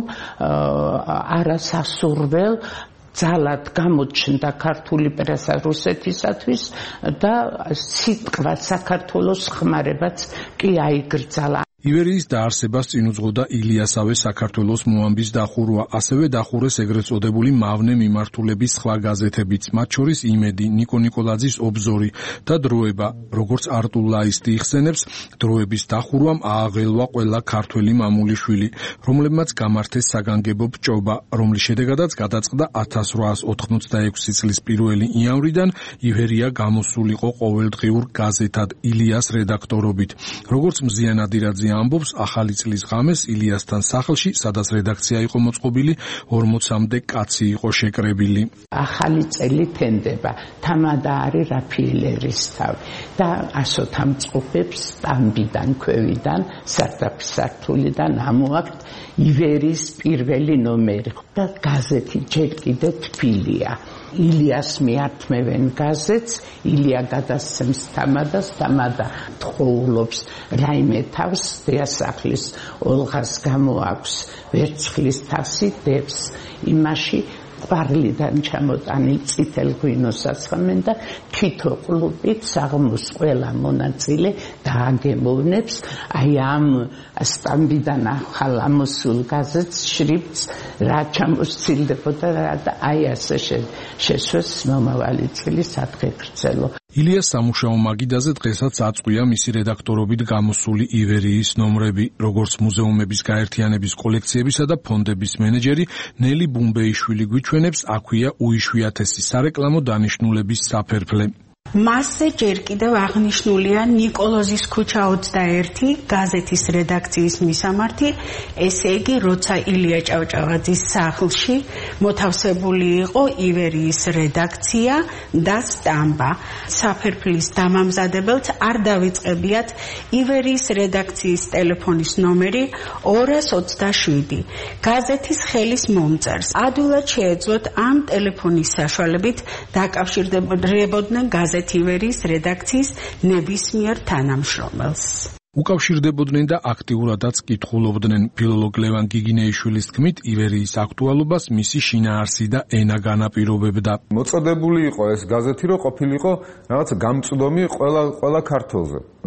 არასასურველ ძალად გამოჩნდა ქართული პრესა რუსეთისათვის და სიტყვად საქართველოს ხმარებაც კი აიგრძალა.
ივერიის დაარსებას წინ უძღოდა ილიასავე საქართველოს მოამბის დახურვა, ასევე დახურეს ეგრეთ წოდებული მავნე მიმართულების სხვა გაზეთებიც, მათ შორის იმედი, ნიკო ნიკოლაძის ობზორი და დროება. როგორც არტულაისტი იხსენებს, დროების დახურვამ ააღელვა ყველა ქართველი მამულიშვილი, რომლებმაც გამართეს საგანგებო ბჭობა, რომლის შედეგადაც გადაწყდა ათას რვაასი ოთხმოცდაექვსი წლის პირველი იანვრიდან ივერია გამოსულიყო ყოველდღიურ გაზეთად ილიას რედაქტორობით. როგორც მზიან ადირაძე ამბობს, ახალი წლის ღამეს ილიასთან სახლში, სადაც რედაქცია იყო მოწყობილი, ორმოცამდე კაცი იყო შეკრებილი.
ახალი წელი თენდება, თამადა არის რაფიელერის თავი და ასოთა მწყობებს სტამბიდან, ქვევიდან, სარდაფისართულიდან ამოაქვთ ივერიის პირველი ნომერი და გაზეთი ჯერ კიდევ თბილია. ილიას მიართმევენ გაზეთს, ილია გადასცემს თამადას, თამადა თხოვლობს რაიმე თავს, დიასახლის ოლღას გამოაქვს ვერცხლის თასი, დებს იმაში ყვარლიდან ჩამოტანილ წითელ ღვინოს ასხამენ და თითო ყლუპით საღმოს ყველა მონაწილე დააგემოვნებს აი ამ სტამბიდან ახალ ამოსულ გაზეთს შრიფტს რა ჩამოსცილდებოდა და აი ასე შესვეს მომავალი წელი სადღე გრძელო.
ილიას სამუშაო მაგიდაზე დღესაც აწყვია მისი რედაქტორობით გამოსული ივერიის ნომრები, როგორც მუზეუმების გაერთიანების კოლექციებისა და ფონდების მენეჯერი ნელი ბუმბეიშვილი გვიჩვენებს, აქვეა უიშვიათესი სარეკლამო დანიშნულების საფერფლე.
მასზე ჯერ კიდევ აღნიშნულია ნიკოლოზის ქუჩა ოცდაერთი, გაზეთის რედაქციის მისამართი, ესე იგი, როცა ილია ჭავჭავაძის სახლში მოთავსებული იყო ივერიის რედაქცია და სტამბა. საფერფლის დამამზადებელს არ დავიწყებიათ ივერიის რედაქციის ტელეფონის ნომერი ორას ოცდაშვიდი. გაზეთის ხელის მომწერს ადვილად შეეძლოთ ამ ტელეფონის საშუალებით დაკავშირდებოდნენ გაზეთის ივერიის რედაქციის ნებისმიერ თანამშრომელს.
უკავშირდებოდნენ და აქტიურადაც კითხულობდნენ. ფილოლოგ ლევან გიგინეიშვილის თქმით, ივერიის აქტუალობას მისი შინაარსი და ენა განაპირობებდა.
მოწოდებული იყო ეს გაზეთი, რომ ყოფილიყო რაღაც გამწვდომი ყველა ყველა ქართველზე.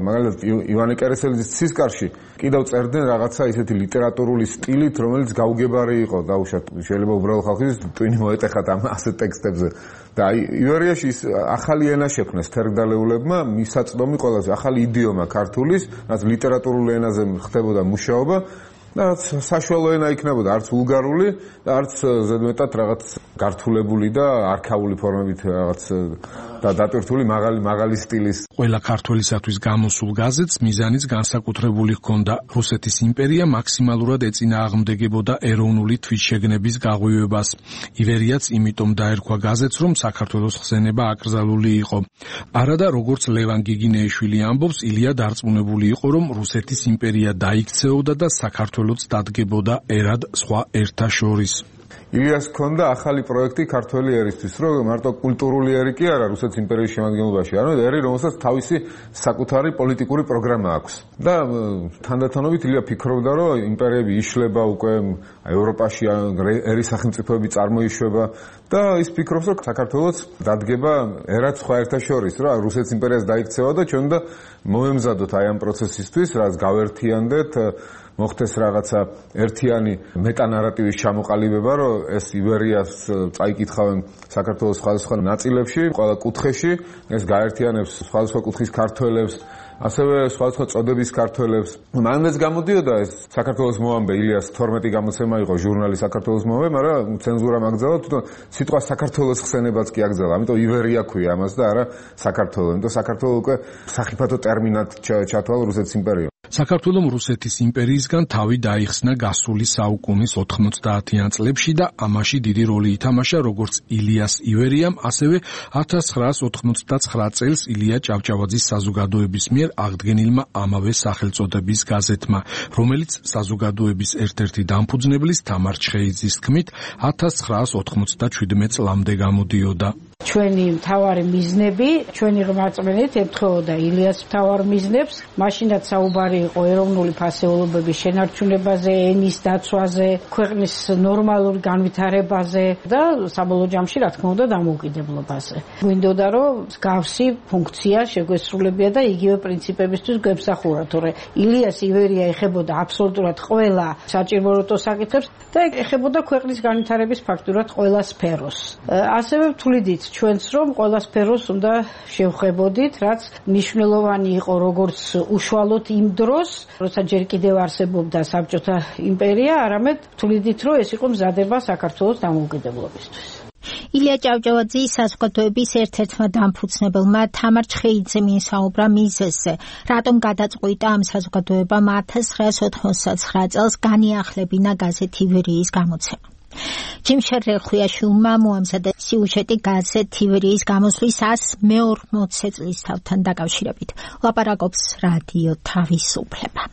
მაგალითად ივანე კერესელიძის ცისკარში კიდევ წერდნენ რაღაცა ისეთი ლიტერატურული სტილით, რომელიც გაუგებარი იყო დაუშვათ შეიძლება უბრალო ხალხის ტვინი მოეტეხათ ამ ასეთ ტექსტებზე და აი ივერიაში ის ახალი ენა შექმნეს თერგდალეულებმა, მისაწვდომი ყველაზე ახალი იდიომა ქართულის, რაც ლიტერატურულ ენაზე ხდებოდა მუშაობა და საშუალო ენა იქნებოდა არც ვულგარული და არც ზედმეტად რაღაც გართულებული და არქაული ფორმებით რაღაც და დატვირთული მაღალი მაღალი სტილის.
ყველა ქართველისათვის გამოსულ გაზეთს მიზანიც განსაკუთრებული ჰქონდა. რუსეთის იმპერია მაქსიმალურად ეწინააღმდეგებოდა ეროვნული თვითშეგნების გაღვივებას. ივერიაც იმიტომ დაერქვა გაზეთს, რომ საქართველოს ხსენება აკრძალული იყო. არადა როგორც ლევან გიგინეიშვილი ამბობს, ილია დარწმუნებული იყო, რომ რუსეთის იმპერია დაიქცეოდა და საქართველოს დადგებოდა ერად სხვა ერთა შორის.
ილიას ჰქონდა ახალი პროექტი ქართველი ერისთვის, რომ მარტო კულტურული ერი კი არა რუსეთის იმპერიის შემადგენლობაში, არამედ ერი, რომელსაც თავისი საკუთარი პოლიტიკური პროგრამა აქვს. და თანდათანობით ილია ფიქრობდა, რომ იმპერიები იშლება უკვე ევროპაში, ერის სახელმწიფოები წარმოიშვება და ის ფიქრობს, რომ საქართველოს დადგება ერად სხვა ერთა შორის, რა რუსეთის იმპერიას დაიქცევა და ჩვენ და მოემზადოთ აი ამ პროცესისთვის, რაც გავერთიანდეთ მოხდეს რაღაცა ერთიანი მეტანარატივის ჩამოყალიბება, რომ ეს ივერიას წაიკითხავენ საქართველოს სხვადასხვა ნაწილებში, ყველა კუთხეში, ეს გაერთიანებს სხვადასხვა კუთხის ქართველებს, ასევე სხვადასხვა წოდების ქართველებს. მანაც გამოდიოდა ეს საქართველოს მოამბე ილიას თორმეტი გამოცემა იყო ჟურნალი საქართველოს მოამბე, მაგრამ ცენზურამ აკრძალა, თვითონ სიტყვა საქართველოს ხსენებაც კი აკრძალა. ამიტომ ივერია ქვია ამას და არა საქართველო. ამიტომ საქართველო უკვე სახიფათო ტერმინად ჩათვალა რუსეთის იმპერიამ.
საქართველომ რუსეთის იმპერიისგან თავი დაიხსნა გასული საუკუნის ოთხმოცდაათიან წლებში და ამაში დიდი როლი ითამაშა როგორც ილიას ივერიამ, ასევე ათას ცხრაას ოთხმოცდაცხრა წელს ილია ჭავჭავაძის საზოგადოების მიერ აღდგენილმა ამავე სახელწოდების გაზეთმა, რომელიც საზოგადოების ერთ-ერთი დამფუძნებლის თამარ ჩხეიძის თქმით ათას ცხრაას ოთხმოცდაშვიდმეტ წლამდე გამოდიოდა.
ჩვენი მთავარი მიზნები, ჩვენი რწმენით ემთხვეოდა ილიას მთავარ მიზნებს, მაშინაც საუბარი იყო ეროვნული ფასეულობების შენარჩუნებაზე, ენის დაცვაზე, ქვეყნის ნორმალურ განვითარებაზე და საბოლოო ჯამში რა თქმა უნდა დამოუკიდებლობაზე. გვინდოდა რომ მსგავსი ფუნქცია შეგვესრულებია და იგივე პრინციპებისთვის გვემსახურა, თორე ილიას ივერია ეხებოდა აბსოლუტურად ყველა საჭიროებო საკითხებს და ეხებოდა ქვეყნის განვითარების ფაქტურად ყველა სფეროს. ასევე ვთვლიდით ჩვენც რომ ყველა სფეროს უნდა შევხვებოდით, რაც მნიშვნელოვანი იყო როგორც უშუალოდ იმ დროს, როცა ჯერ კიდევ არსებობდა საბჭოთა იმპერია, არამედ ვთვლიდით, რომ ეს იყო მზადება საქართველოს დამოუკიდებლობისთვის.
ილია ჭავჭავაძის საზოგადოების ერთ-ერთმა დამფუძნებელმა თამარ ჩხეიძემ ისაუბრა მიზეზზე, რატომ გადაწყვიტა ამ საზოგადოებამ ათას ცხრაას ოთხმოცდაცხრა წელს განიახლებინა გაზეთ ივერიის გამოცემა. ჯიმ შერეხუიაშვილმა მოამზადა სიუჟეტი გაზეთ ივერიის გამოსვლის ას მეორმოცე წლისთავთან დაკავშირებით. ლაპარაკობს რადიო თავისუფლება.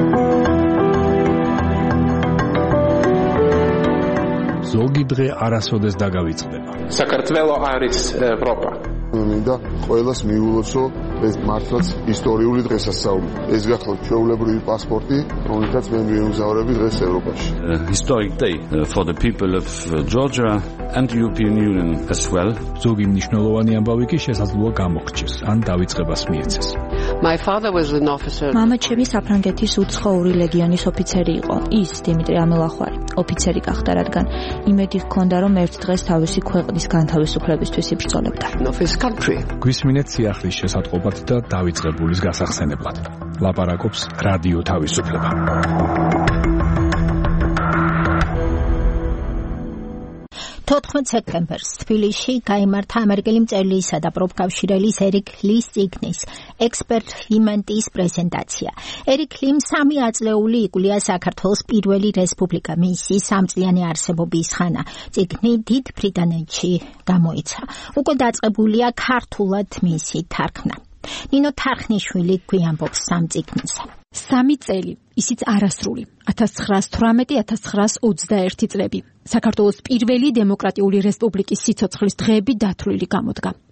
ზოგი დღე არასოდეს დაგავიწყდება.
საქართველო არის ევროპა.
მინდა ყველას მიულოცო ეს მართლაც ისტორიული დღესასწაული. ეს გახლავთ ჩვეულებრივი პასპორტი, რომელთაც მე მიემგზავრები დღეს ევროპაში.
Historic day for the people of Georgia and the European Union as well.
ზოგი მნიშვნელოვანი ამბავი კი შესაძლოა გამოხჩეს, ან დავიწყებას მიეცეს.
My father was an officer.
მამა ჩემი საფრანგეთის უცხოური ლეგიონის ოფიცერი იყო. ის დიმიტრი ამელახვარი ოფიცერი გახდა, რადგან იმედი ჰქონდა, რომ ერთ დღეს თავისი ქვეყნის განთავისუფლებისთვის იბრძოლებდა.
გვისმინეთ სიახლის შესატყობად და დავიწყებულის გასახსენებლად. ლაპარაკობს რადიო თავისუფლება.
თოთხმეტ სექტემბერს თბილისში გაიმართა ამერიკელი მწერლისა და პროფკავშირელის ერიკ ლის წიგნის ექსპერიმენტის პრეზენტაცია. ერიკ ლიმ სამი აწლეული იკვლია საქართველოს პირველი რესპუბლიკა, მისი სამწლიანი არსებობის ხანა. წიგნი დიდ ბრიტანეთში გამოიცა. უკვე დაწყებულია ქართულად მისი თარგმნა. ნინო თარხნიშვილი გვიამბობს სამ წიგნზე.
სამი წელი, ისიც არასრული, ათას ცხრაას თვრამეტი ათას ცხრაას ოცდაერთი წლები. საქართველოს პირველი დემოკრატიული რესპუბლიკის სიცოცხლის დღეები დათვლილი გამოდგა.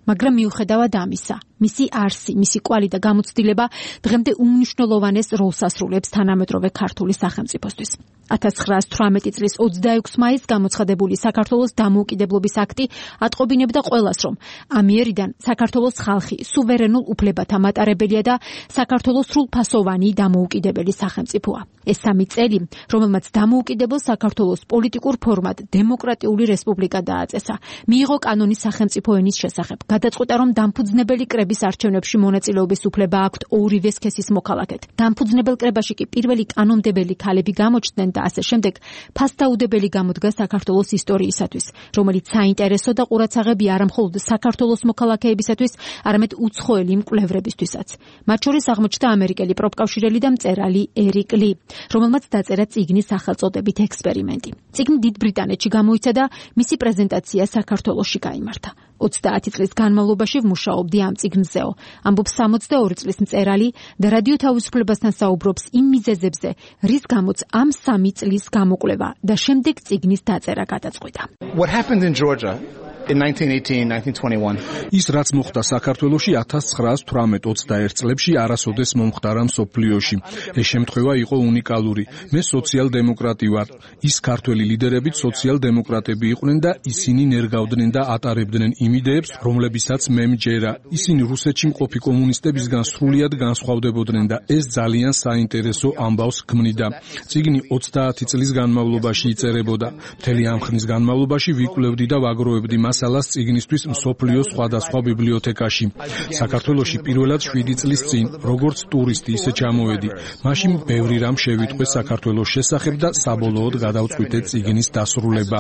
მაგრამ მიუხედავად ამისა, მისი არსი, მისი კვალი და გამოცდილება დღემდე უმნიშვნელოვანეს როლს ასრულებს თანამედროვე ქართული სახელმწიფოსთვის. ათას ცხრაას თვრამეტი წლის ოცდაექვსი მაისს გამოცხადებული საქართველოს დამოუკიდებლობის აქტი ატყობინებდა ყველას, რომ ამიერიდან საქართველოს ხალხი სუვერენულ უფლებათა მატარებელია და საქართველოს სრულფასოვანი დამოუკიდებელი სახელმწიფოა. ეს სამი წელი, რომელმაც დამოუკიდებელ საქართველოს პოლიტიკურ ფორმად დემოკრატიული რესპუბლიკა დააწესა, მიიღო კანონის სახელმწიფო ენის შესახებ, გადაწყვიტა, რომ დამფუძნებელი კრების არჩევნებში მონაწილეობის უფლება აქვთ ორივე სქესის მოქალაქედ. დამფუძნებელ კრებაში კი პირველი კანონმდებელი ქალები გამოჩნდნენ და ასე შემდეგ ფასდაუდებელი გამოდგა საქართველოს ისტორიისათვის, რომელიც საინტერესო და ყურადსაღები არა მხოლოდ საქართველოს მოქალაქეებისათვის, არამედ უცხოელი მკვლევრებისთვისაც. მათ შორის აღმოჩნდა ამერიკელი პროფკავშირელი და მწერალი ერიკ ლი, რომელმაც დაწერა წიგნის სახელწოდებით ექსპერიმენტი. წიგნი დიდ ბრიტანეთში გამოიცა და მისი პრეზენტაცია საქართველოში გაიმართა. ოცდაათი წლის განმავლობაში ვმუშაობდი ამ წიგნზეო. ამბობს სამოცდაორი წლის მწერალი და რადიო თავისუფლებასთან საუბრობს იმ მიზეზებზე, რის გამოც ამ სამი წლის გამოკვლევა და შემდეგ წიგნის დაწერა გადაწყვიტა.
What happened in Georgia in nineteen eighteen nineteen twenty-one
ის რაც მოხდა საქართველოში ათას ცხრაას თვრამეტ ოცდაერთ წლებში არასოდეს მომხდარა მსოფლიოში. ეს შემთხვევა იყო უნიკალური. მე სოციალ-დემოკრატი ვარ. ის ქართველი ლიდერებიც სოციალ-დემოკრატები იყვნენ და ისინი ნერგავდნენ და ატარებდნენ იმ იდეებს, რომლებისაც მე მჯერა. ისინი რუსეთში მყოფი კომუნისტებისგან სრულიად განსხვავდებოდნენ და ეს ძალიან საინტერესო ამბავს ქმნიდა. წიგნი ოცდაათი წლის განმავლობაში იწერებოდა. მთელი ამ ხნის განმავლობაში ვიკვლევდი და ვაგროვებდი მასალას წიგნისთვის მსოფლიოს სხვადასხვა ბიბლიოთეკაში. საქართველოში პირველად შვიდი წლის წინ, როგორც ტურისტი ისე ჩამოვედი. მაშინ ბევრი რამ შევიტყვე საქართველოს შესახებ და საბოლოოდ გადავწყვიტე წიგნის დასრულება.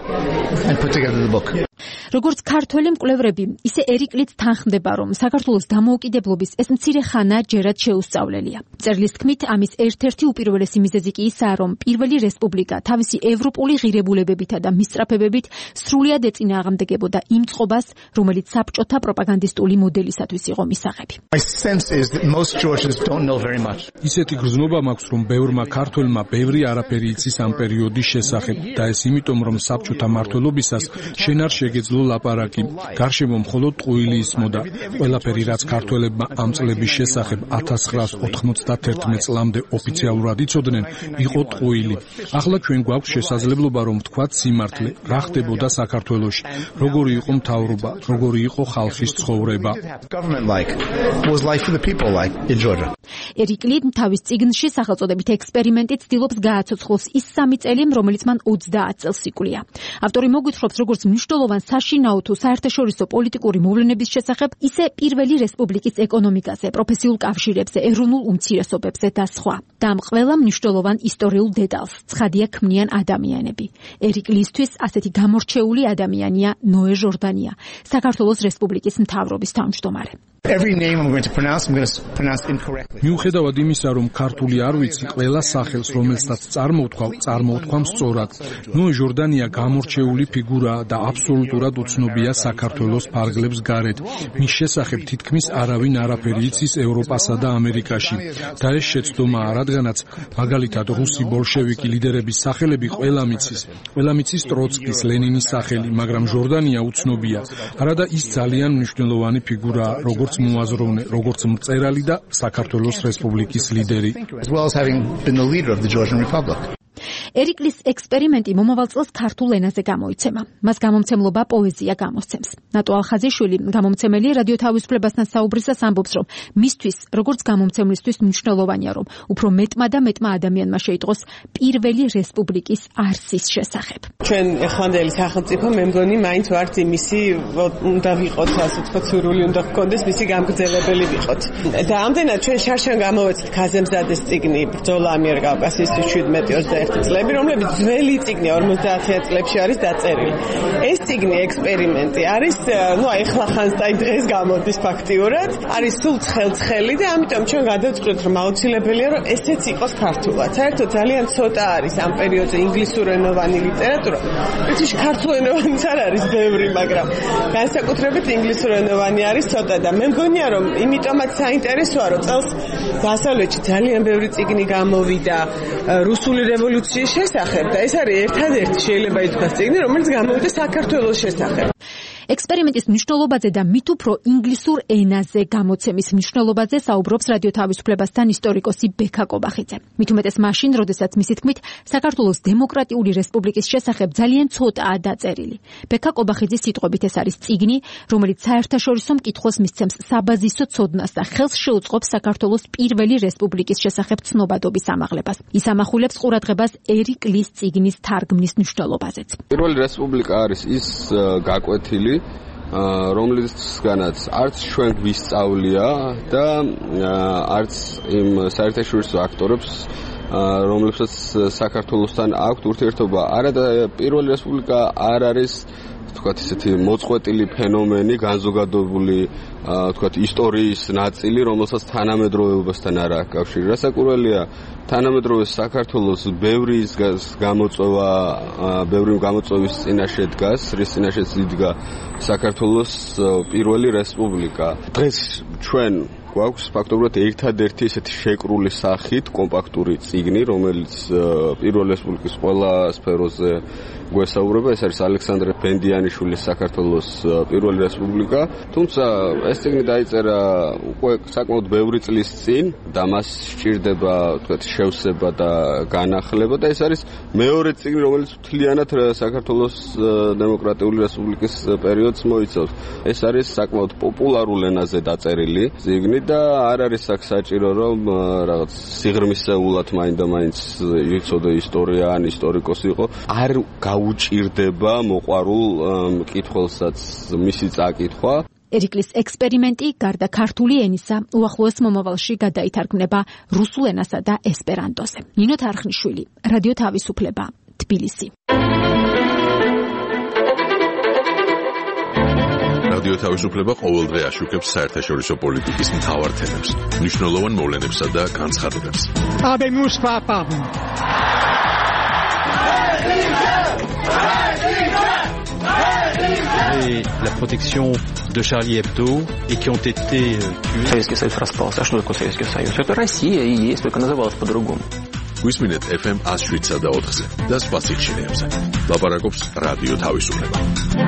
როგორც ქართველი მკვლევრები, ისე ერიკ ლიც თანხმდება, რომ საქართველოს დამოუკიდებლობის ეს მცირე ხანა ჯერად შეუსწავლელია. მწერლის თქმით, ამის ერთ-ერთი უპირველესი მიზეზი კი ისაა, რომ პირველი რესპუბლიკა თავისი ევროპული ღირებულებებითა და მისწრაფებებით სრულიად ეწინააღმდეგებოდა იმ წყობას, რომელიც საბჭოთა პროპაგანდისტული მოდელისათვის იყო მისაღები.
ისეთი გრძნობა მაქვს, რომ ბევრმა ქართველმა ბევრი არაფერი იცის ამ პერიოდის შესახებ და ეს იმიტომ, რომ საბჭოთა მმართველობისას შენ არ შეგეძლო ლაპარაკი. გარშემო მხოლოდ ტყუილი ისმოდა. ყველაფერი, რაც ქართველებმა ამ წლების შესახებ ათას ცხრაას ოთხმოცდაათი წლამდე ოფიციალურად იცოდნენ, იყო ტყუილი. ახლა ჩვენ გვაქვს შესაძლებლობა, რომ ვთქვათ სიმართლე, რა ხდებოდა საქართველოში, როგორი იყო მთავრობა, როგორი იყო ხალხის ცხოვრება.
ერიკ ლი თავის წიგნში სახელწოდებით ექსპერიმენტი ცდილობს გააცოცხლოს ის სამი წელი, რომელიც მან ოცდაათ წელს იკვლია. ავტორი მოგვითხრობს, როგორც მნიშვნელოვან საშინაო თუ საერთაშორისო პოლიტიკური მოვლენების შესახებ, ისე პირველი რესპუბლიკის ეკონომიკაზე, პროფესიულ კავშირებზე, ეროვნულ უმცირესობებზე და სხვა. და ამ ყველა მნიშვნელოვან ისტორიულ დეტალს ცხადია ქმნიან ადამიანები. ერიკ ლისთვის ასეთი გამორჩეული ადამიანია ნოე ჟორდანია, საქართველოს რესპუბლიკის მთავრობის თავმჯდომარე.
მიუხედავად იმისა, რომ ქართული არ ვიცი, ყველა სახელს, რომელსაც წარმოვთქვავ, წარმოვთქვამ სწორად. ნოე ჟორდანია გამორჩეული ფიგურაა და აბსოლუტურად უცნობია საქართველოს ფარგლებს გარეთ. მის შესახებ თითქმის არავინ არაფერი იცის ევროპასა და ამერიკაში. და ეს შეცდომაა, რადგანაც მაგალითად რუსი ბოლშევიკი ლიდერების სახელები ყველა მიცის. ყველა მიცის ტროცკის, ლენინის სახელი, მაგრამ ჟორდანია უცნობია. არადა ის ძალიან მნიშვნელოვანი ფიგურაა, როგორც მოაზროვნე, როგორც მწერალი და საქართველოს რესპუბლიკის ლიდერი.
ერიკ ლის ექსპერიმენტი მომავალ წელს ქართულ ენაზე გამოიცემა. მას გამომცემლობა პოეზია გამოსცემს. ნატო ალხაზიშვილი, გამომცემელი რადიო თავისუფლებასთან საუბრისას ამბობს, რომ მისთვის, როგორც გამომცემლისთვის მნიშვნელოვანია, რომ უფრო მეტმა და მეტმა ადამიანმა შეიტყოს პირველი რესპუბლიკის არსის შესახებ.
ჩვენ ეხლანდელი სახელმწიფო, მე მგონი, მაინც ვართ იმისი, უნდა ვიყოთ, ასე ვთქვათ, სურვილი უნდა გქონდეს, მისი გამგრძელებელი ვიყოთ. და ამდენად ჩვენ შარშან გამოვეცით ქაზემზადეს წიგნი ბრძოლა ამიერკავკასიის შვიდმეტი ოცდაერთი წლები, რომლებიც ძველი წიგნია ორმოცდაათი წლებში არის დაწერილი. ეს წიგნი ექსპერიმენტი არის, ну, ეხლა ხანს და დღეს გამოდის ფაქტიურად, არის სულ ცხელ-ცხელი და ამიტომ ჩვენ გადავწყვეტთ, რომ აუცილებელია, რომ ესეც იყოს ქართულად. საერთოდ ძალიან ცოტა არის ამ პერიოდზე ინგლისურენოვანი ლიტერატურა. პრინციპში ქართულენოვანიც არ არის ბევრი, მაგრამ განსაკუთრებით ინგლისურენოვანი არის ცოტა და მე მგონია, რომ იმიტომაც საინტერესოა, რომ წელს დასავლეთში ძალიან ბევრი წიგნი გამოვიდა რუსული რევოლუციის შესახებ და ეს არის ერთადერთი შეიძლება ითქვას წიგნი, რომელიც გამოვიდა საქართველოს შესახებ.
ექსპერიმენტის მნიშვნელობაზე და მით უფრო ინგლისურ ენაზე გამოცემის მნიშვნელობაზე საუბრობს რადიო თავისუფლებასთან ისტორიკოსი ბექა კობახიძე. მით უმეტეს მაშინ, როდესაც მისი თქმით, საქართველოს დემოკრატიული რესპუბლიკის შესახებ ძალიან ცოტაა დაწერილი. ბექა კობახიძის სიტყვებით ეს არის წიგნი, რომელიც საერთაშორისო მკითხველს მისცემს საბაზისო ცოდნას და ხელს შეუწყობს საქართველოს პირველი რესპუბლიკის შესახებ ცნობადობის ამაღლებას. ის ამახვილებს ყურადღებას ერიკ ლის წიგნის თარგმნის მნიშვნელობაზეც.
პირველი რესპუბლიკა არის ის გაკვეთილი, რომლისგანაც არც ჩვენ გვისწავლია და არც იმ საერთაშორისო აქტორებს, რომლებსაც საქართველოსთან აქვთ ურთიერთობა. არა და პირველი რესპუბლიკა არ არის თქვათ ისეთი მოწყვეტილი ფენომენი, განზოგადებული თქვათ ისტორიის ნაწილი, რომელსაც თანამედროვეობასთან არ აქვს კავშირი. რასაკვირველია, თანამედროვე საქართველოს ბევრი გამოწვევა, ბევრი გამოწვევის წინაშე დგას, რის წინაშეც იდგა საქართველოს პირველი რესპუბლიკა. დღეს ჩვენ გვაქვს ფაქტობრივად ერთადერთი ესეთი შეკრული სახით კომპაქტური წიგნი, რომელიც პირველ რესპუბლიკის ყველა სფეროზე გვესაუბრება. ეს არის ალექსანდრე ბენდიანიშვილის საქართველოს პირველი რესპუბლიკა. თუმცა ეს წიგნი დაიწერა უკვე საკმაოდ ბევრი წლის წინ და მას სჭირდება თქვათ შევსება და განახლება და ეს არის მეორე წიგნი, რომელიც მთლიანად საქართველოს დემოკრატიული რესპუბლიკის პერიოდს მოიცავს. ეს არის საკმაოდ პოპულარულ ენაზე დაწერილი წიგნი და არ არის აქ საჭირო რომ რაღაც სიღრმისეულად მაინდა-მაინც იცოდე ისტორია ან ისტორიკოსი იყო. არ გაუჭირდება მოყვარულ მკითხველსაც მისი წაკითხვა.
ერიკლის ექსპერიმენტი გარდა ქართული ენისა უახლოეს მომავალში გადაითარგმნება რუსულ ენასა და ესპერანტოზე. ნინო თარხნიშვილი, რადიო თავისუფლება, თბილისი.
რადიო თავისუფლება ყოველდღე აშუქებს საერთაშორისო პოლიტიკის მთავარ თემებს, მნიშვნელოვან მოვლენებსა და განცხადებებს.
Habemus papam.
Et la protection de Charlie Hebdo et qui ont été tués.
Советский Союз распался. А что такое Советский Союз? Это Россия и есть, только называлась по-другому.
გვისმინეთ эф эм one oh seven და ოთხზე და სხვა სიხშირეებზე. ლაპარაკობს რადიო თავისუფლება.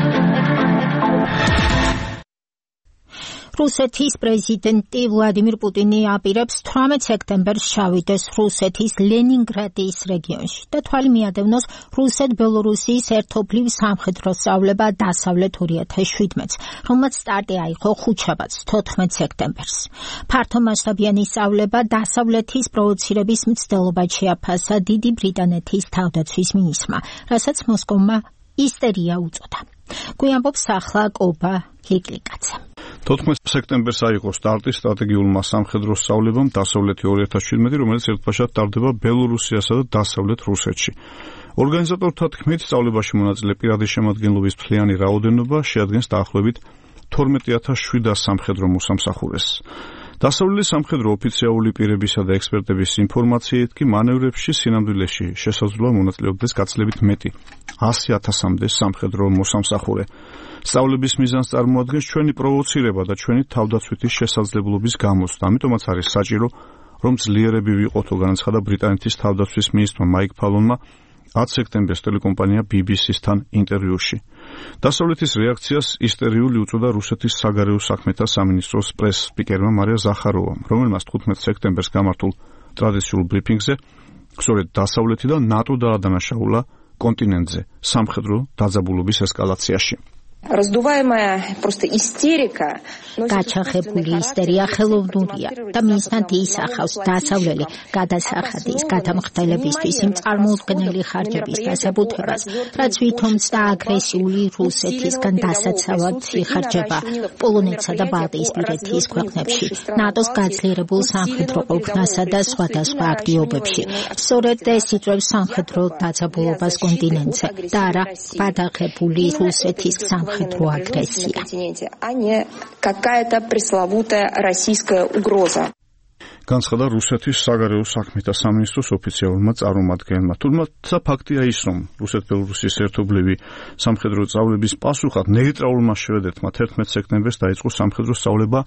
რუსეთის პრეზიდენტი ვლადიმირ პუტინი აპირებს თვრამეტ სექტემბერს ჩავიდეს რუსეთის ლენინგრადის რეგიონში და თვალი მიადევნოს რუსეთ-ბელორუსიის ერთობლივ სამხედრო სწავლება დასავლეთ ორი ათას შვიდმეტს, რომელმაც სტარტი აიღო ხუთშაბათს თოთხმეტ სექტემბერს. ფართომასშტაბიანი სწავლება დასავლეთის პროვოცირების მცდელობად შეაფასა დიდი ბრიტანეთის თავდაცვის მინისტრმა, რასაც მოსკოვმა ისტერია უწოდა. გვიამბობს ახლა კობა ლიკლიკაძე.
თოთხმეტ სექტემბერს აიღო სტარტი სტრატეგიულმა სამხედრო სწავლებამ დასავლეთი ორი ათას შვიდმეტი, რომელიც ერთბაშად ტარდება ბელორუსიასა და დასავლეთ რუსეთში. ორგანიზატორთა თქმით, სწავლებაში მონაწილე პირადი შემადგენლობის მთლიანი რაოდენობა შეადგენს დაახლოებით თორმეტ ათას შვიდას სამხედრო მოსამსახურეს. დასავლელი სამხედრო ოფიციალური პირებისა და ექსპერტების ინფორმაციით კი მანევრებში სინამდვილეში შესაძლოა მონაწილეობდეს გაცილებით მეტი ასი ათასამდე სამხედრო მოსამსახურე. სწავლების მიზანს წარმოადგენს ჩვენი პროვოცირება და ჩვენი თავდაცვითი შესაძლებლობის გამოცდა. ამიტომაც არის საჭირო, რომ ძლიერები ვიყოთო, განაცხადა ბრიტანეთის თავდაცვის მინისტრმა მაიკ ფალონმა ათ სექტემბერს ტელეკომპანია ბი ბი სის-თან ინტერვიუში. დასავლეთის რეაქციას ისტერიული უწოდა რუსეთის საგარეო საქმეთა სამინისტროს პრეს-სპიკერმა მარია ზახაროვამ, რომელმაც თხუთმეტ სექტემბერს გამართულ ტრადიციულ ბრიფინგზე სწორედ დასავლეთი და ნატო დაადანაშაულა კონტინენტზე სამხედრო დაძაბულობის ესკალაციაში.
Раздуваемая просто истерика.
გაჩაღებული ისტერია ხელოვნურია და მისთან ისახავს დასავლელი გადასახადის გადამხდელებისთვის იმ წარმოუდგენელი ხარჯების დასაბუთებას, რაც ვითომც და აგრესიული რუსეთისგან დასაცავად იხარჯება პოლონეთსა და ბალტიისპირეთის ქვეყნებში, ნატოს გაძლიერებულ სამხედრო ყოფნასა და სხვადასხვა აქტივობებში. სწორედ ეს იწვევს სამხედრო დაძაბულობას კონტინენტზე და არა გადაღებული რუსეთის სამხედრო აგრესია.
а не какая-то пресловутая российская угроза.
განცხადა რუსეთის საგარეო საქმეთა სამინისტროს ოფიციალურმა წარმომადგენელმა. თუმცა ფაქტია ის, რომ რუსეთ-ბელორუსიის ერთობლივი სამხედრო სწავლების პასუხად ნეიტრალურმა შვედეთმა თერთმეტ სექტემბერს დაიწყო სამხედრო სწავლება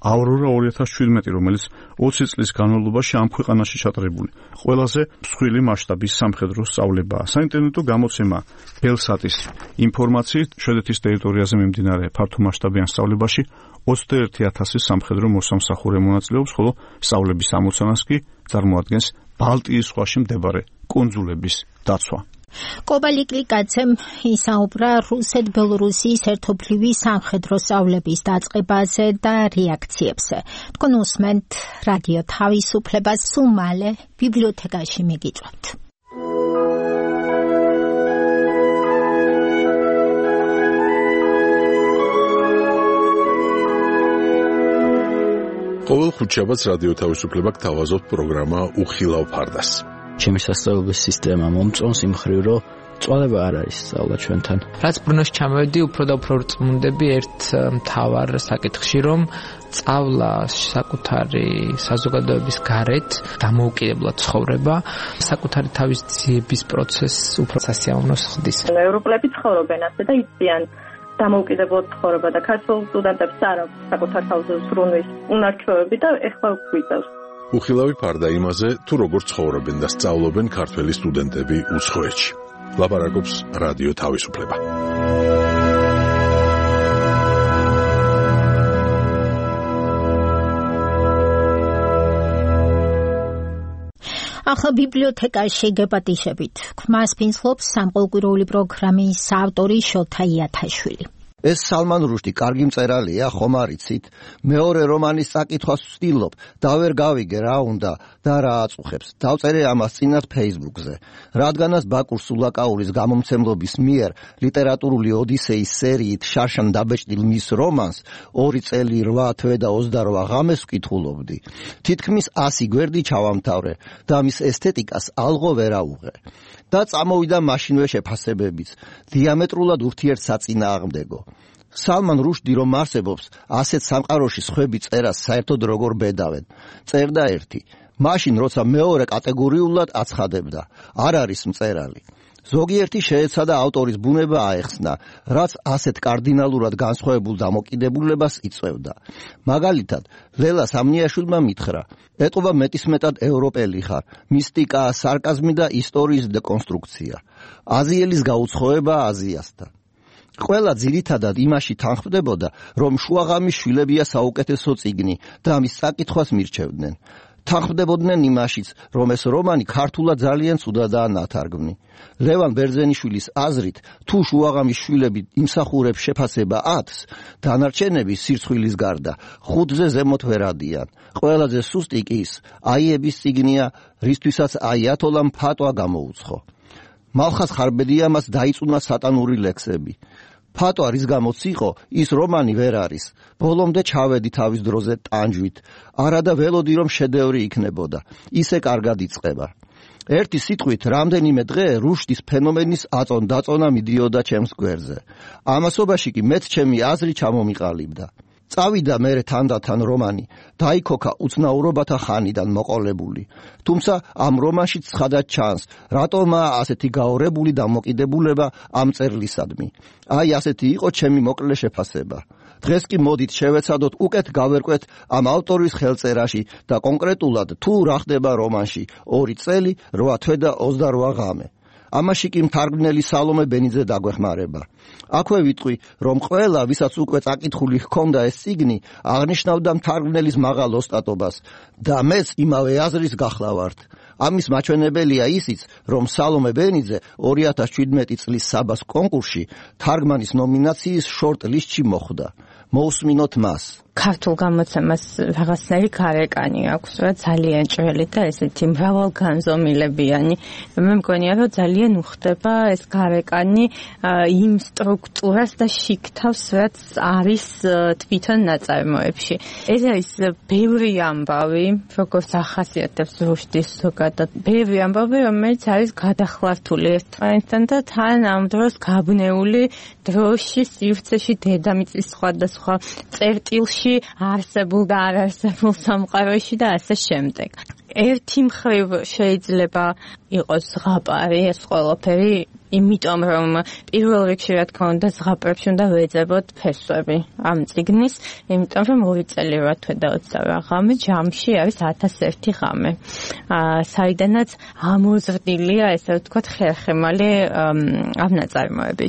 ავრორა ორი ათას შვიდმეტი, რომელიც ოცი წლის განმავლობაში ამ ქვეყანაში ჩატარებული ყველაზე მსხვილი მასშტაბის სამხედრო სწავლებაა. საინტერნეტო გამოცემა ბელსატის ინფორმაციით შვედეთის ტერიტორიაზე მიმდინარე ფართომასშტაბიან სწავლებაში ოცდაერთი ათასი სამხედრო მოსამსახურე მონაწილეობს, ხოლო სწავლების ამოცანას კი წარმოადგენს ბალტიის ზღვაში მდებარე კუნძულების დაცვა.
კობალიკლიკაცემ ისაუბრა რუსეთ-ბელორუსიის ერთობლივი სამხედრო სწავლების დაწყებაზე და რეაქციებზე. თქვენ უსმენთ რადიო თავისუფლებას, სულ მალე ბიბლიოთეკაში მიგიწვევთ.
ყოველ ხუთშაბათს რადიო თავისუფლება გთავაზობთ პროგრამა უხილავ ფარდას.
ჩემი სასწავლებელი სისტემა მომწონს იმ მხრივ, რომ წვალება არ არის სწავლა ჩვენთან.
რაც ბრუნოში ჩამოვედი, უფრო და უფრო რწმუნდები ერთ მთავარ საკითხში, რომ სწავლა საკუთარი საზოგადოების გარეთ დამოუკიდებლად ცხოვრება, საკუთარი თავის ძიების პროცესს უფრო სასიამოვნოს ხდის.
ევროპელები ცხოვრობენ ასე და იციან დამოუკიდებლად ცხოვრება და ქართულ სტუდენტებს არ აქვს საკუთარ თავზე ზრუნვის უნარჩვევები და ეხლა გვიწევს.
უხილავი ფარდა იმაზე, თუ როგორ ცხოვრობენ და სწავლობენ ქართველი სტუდენტები უცხოეთში. ლაპარაკობს რადიო თავისუფლება.
ახლა ბიბლიოთეკაში გეპატიშებით. ქმას ფინსლობს სამყოლკვირეული პროგრამის ავტორი შოთა იათაშვილი.
ეს სალმან რუშდი კარგი მწერალია, ხომ არიცით? მეორე რომანის წაკითხვას ვცდილობ და ვერ გავიგე რა უნდა და რა აწუხებს. დავწერე ამას წინათ Facebook-ზე. რადგანაც ბაკურ სულაკაურის გამომცემლობის მიერ ლიტერატურული ოდისეის სერიით შარშან დაბეჭდილ მის რომანს ორი წელი რვა თვე და ოცდარვა ღამეს ვკითხულობდი. თითქმის ასი გვერდი ჩავამთავრე და მის ესთეტიკას ალღო ვერ აუღე. და წამოვიდა მაშინვე შეფასებებიც, დიამეტრულად ურთიერთსაწინააღმდეგო. სალმან რუშდი რომ არსებობს, ასეთ სამყაროში სხვები წერას საერთოდ როგორ ბედავენ. წერდა ერთი, მაშინ როცა მეორე კატეგორიულად აცხადებდა, არ არის მწერალი. ზოგიერთი შეეცადა ავტორის ბუნება აეხსნა, რაც ასეთ კარდინალურად განსხვავებულ დამოკიდებულებას იწვევდა. მაგალითად, ლელა სამნიაშვილმა მითხრა, ეტყობა მეტისმეტად ევროპელი ხარ, მისტიკა, სარკაზმი და ისტორიის დეკონსტრუქცია. აზიელის გაუცხოება აზიასთან. ყველა ძირითადად იმაში თანხმდებოდა, რომ შუაღამის შვილებია საუკეთესო წიგნი და მის საკითხვას მირჩევდნენ. თანხმდებოდნენ იმაშიც, რომ ეს რომანი ქართულად ძალიან ცუდადაა ნათარგმნი. ლევან ბერძენიშვილის აზრით, თუ შუაღამის შვილები იმსახურებს შეფასება ათს, დანარჩენები სირცხვილის გარდა ხუთზე ზემოთ ვერ ადიან. ყველაზე სუსტი კი ის აიების წიგნია, რისთვისაც აიათოლამ ფატვა გამოუცხო. მალხას ხარბედიამას დაიწუნა სატანური ლექსები. ფატვა რის გამოც იყო, ის რომანი ვერ არის. ბოლომდე ჩავედი თავის დროზე ტანჯვით. არადა ველოდი რომ შედევრი იქნებოდა. ისე კარგად იწყება. ერთი სიტყვით, რამდენიმე დღე რუშდის ფენომენის აწონ-დაწონა მიდიოდა ჩემს გვერდზე. ამასობაში კი მეც ჩემი აზრი ჩამომიყალიბდა. წავიდა მერე თანდათან რომანი, დაიქოქა უცნაურობათა ხანიდან მოყოლებული. თუმცა ამ რომანში ცხადად ჩანს, რატომაა ასეთი გაორებული დამოკიდებულება ამ წერლისადმი. აი ასეთი იყო ჩემი მოკლე შეფასება. დღეს კი მოდით შევეცადოთ უკეთ გავერკვეთ ამ ავტორის ხელწერაში და კონკრეტულად თუ რა ხდება რომანში ორი წელი, რვა თვე და ოცდარვა ღამე. ამაში კი მთარგმნელი სალომე ბენიძე დაგვეხმარება. აქვე ვიტყვი, რომ ყველა, ვისაც უკვე წაკითხული ჰქონდა ეს წიგნი, აღნიშნავდა მთარგმნელის მაღალ ოსტატობას და მეც იმავე აზრის გახლა ვართ. ამის მაჩვენებელია ისიც, რომ სალომე ბენიძე ორი ათას შვიდმეტი წლის საბას კონკურსში თარგმანის ნომინაციის შორტ-ლისტში მოხვდა. მოусმინოთ მას.
ქართულ გამოცემას რაღაცნაირი გარეკანი აქვს, რა ძალიან ჭრელი და ესეთი მრავალგანზომილებიანი. მე მგონია, რომ ძალიან უხდება ეს გარეკანი იმ სტრუქტურას და შიგთავს, რაც არის თვითონ ნაწარმოებში. ეს არის ბევრი ამბავი, როგორც ახასიათებს რუშდის ზოგადად. ბევრი ამბავი, რომელიც არის გადახლართული ერთმანეთთან და თან ამ დროს გაბნეული დროში, სივრცეში, დედამიწის სხვადასხვა წერტილში არსებულ და არ არსებულ სამყაროში და ასე შემდეგ. ერთი მხრივ შეიძლება იყოს ზღაპარი ეს ყველაფერი იმიტომ რომ პირველ რიგში რა თქმა უნდა ზღაპრებში უნდა ვეძებოთ ფესვები ამ წიგნის, იმიტომ რომ ორი წელი რა თვე და ოცდაორი ღამე ჯამში არის ათას ერთი ღამე. აა საიდანაც ამოზრდილია ესე ვთქვათ ხერხემალი ამ ნაწარმოების.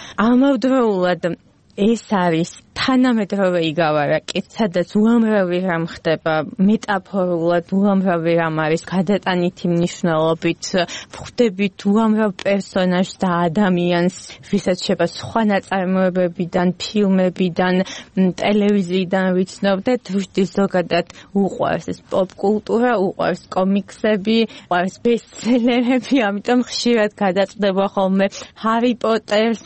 ამავდროულად ეს არის თანამედროვე იგავარაკით, სადაც უამრავი რამ ხდება მეტაფორულად, უამრავი რამ არის გადატანითი მნიშვნელობით, ვხვდებით უამრავ პერსონაჟს და ადამიანს, ვისაც შეება სხვა ნაწარმოებებიდან, ფილმებიდან, ტელევიზიიდან ვიცნობდეთ, რუსეთის ზოგადად უყვარს ეს პოპკულტურა, უყვარს კომიქსები, უყვარს ბესტსელერები, ამიტომ ხშირად გადაწყდება ხოლმე ჰარი პოტერს,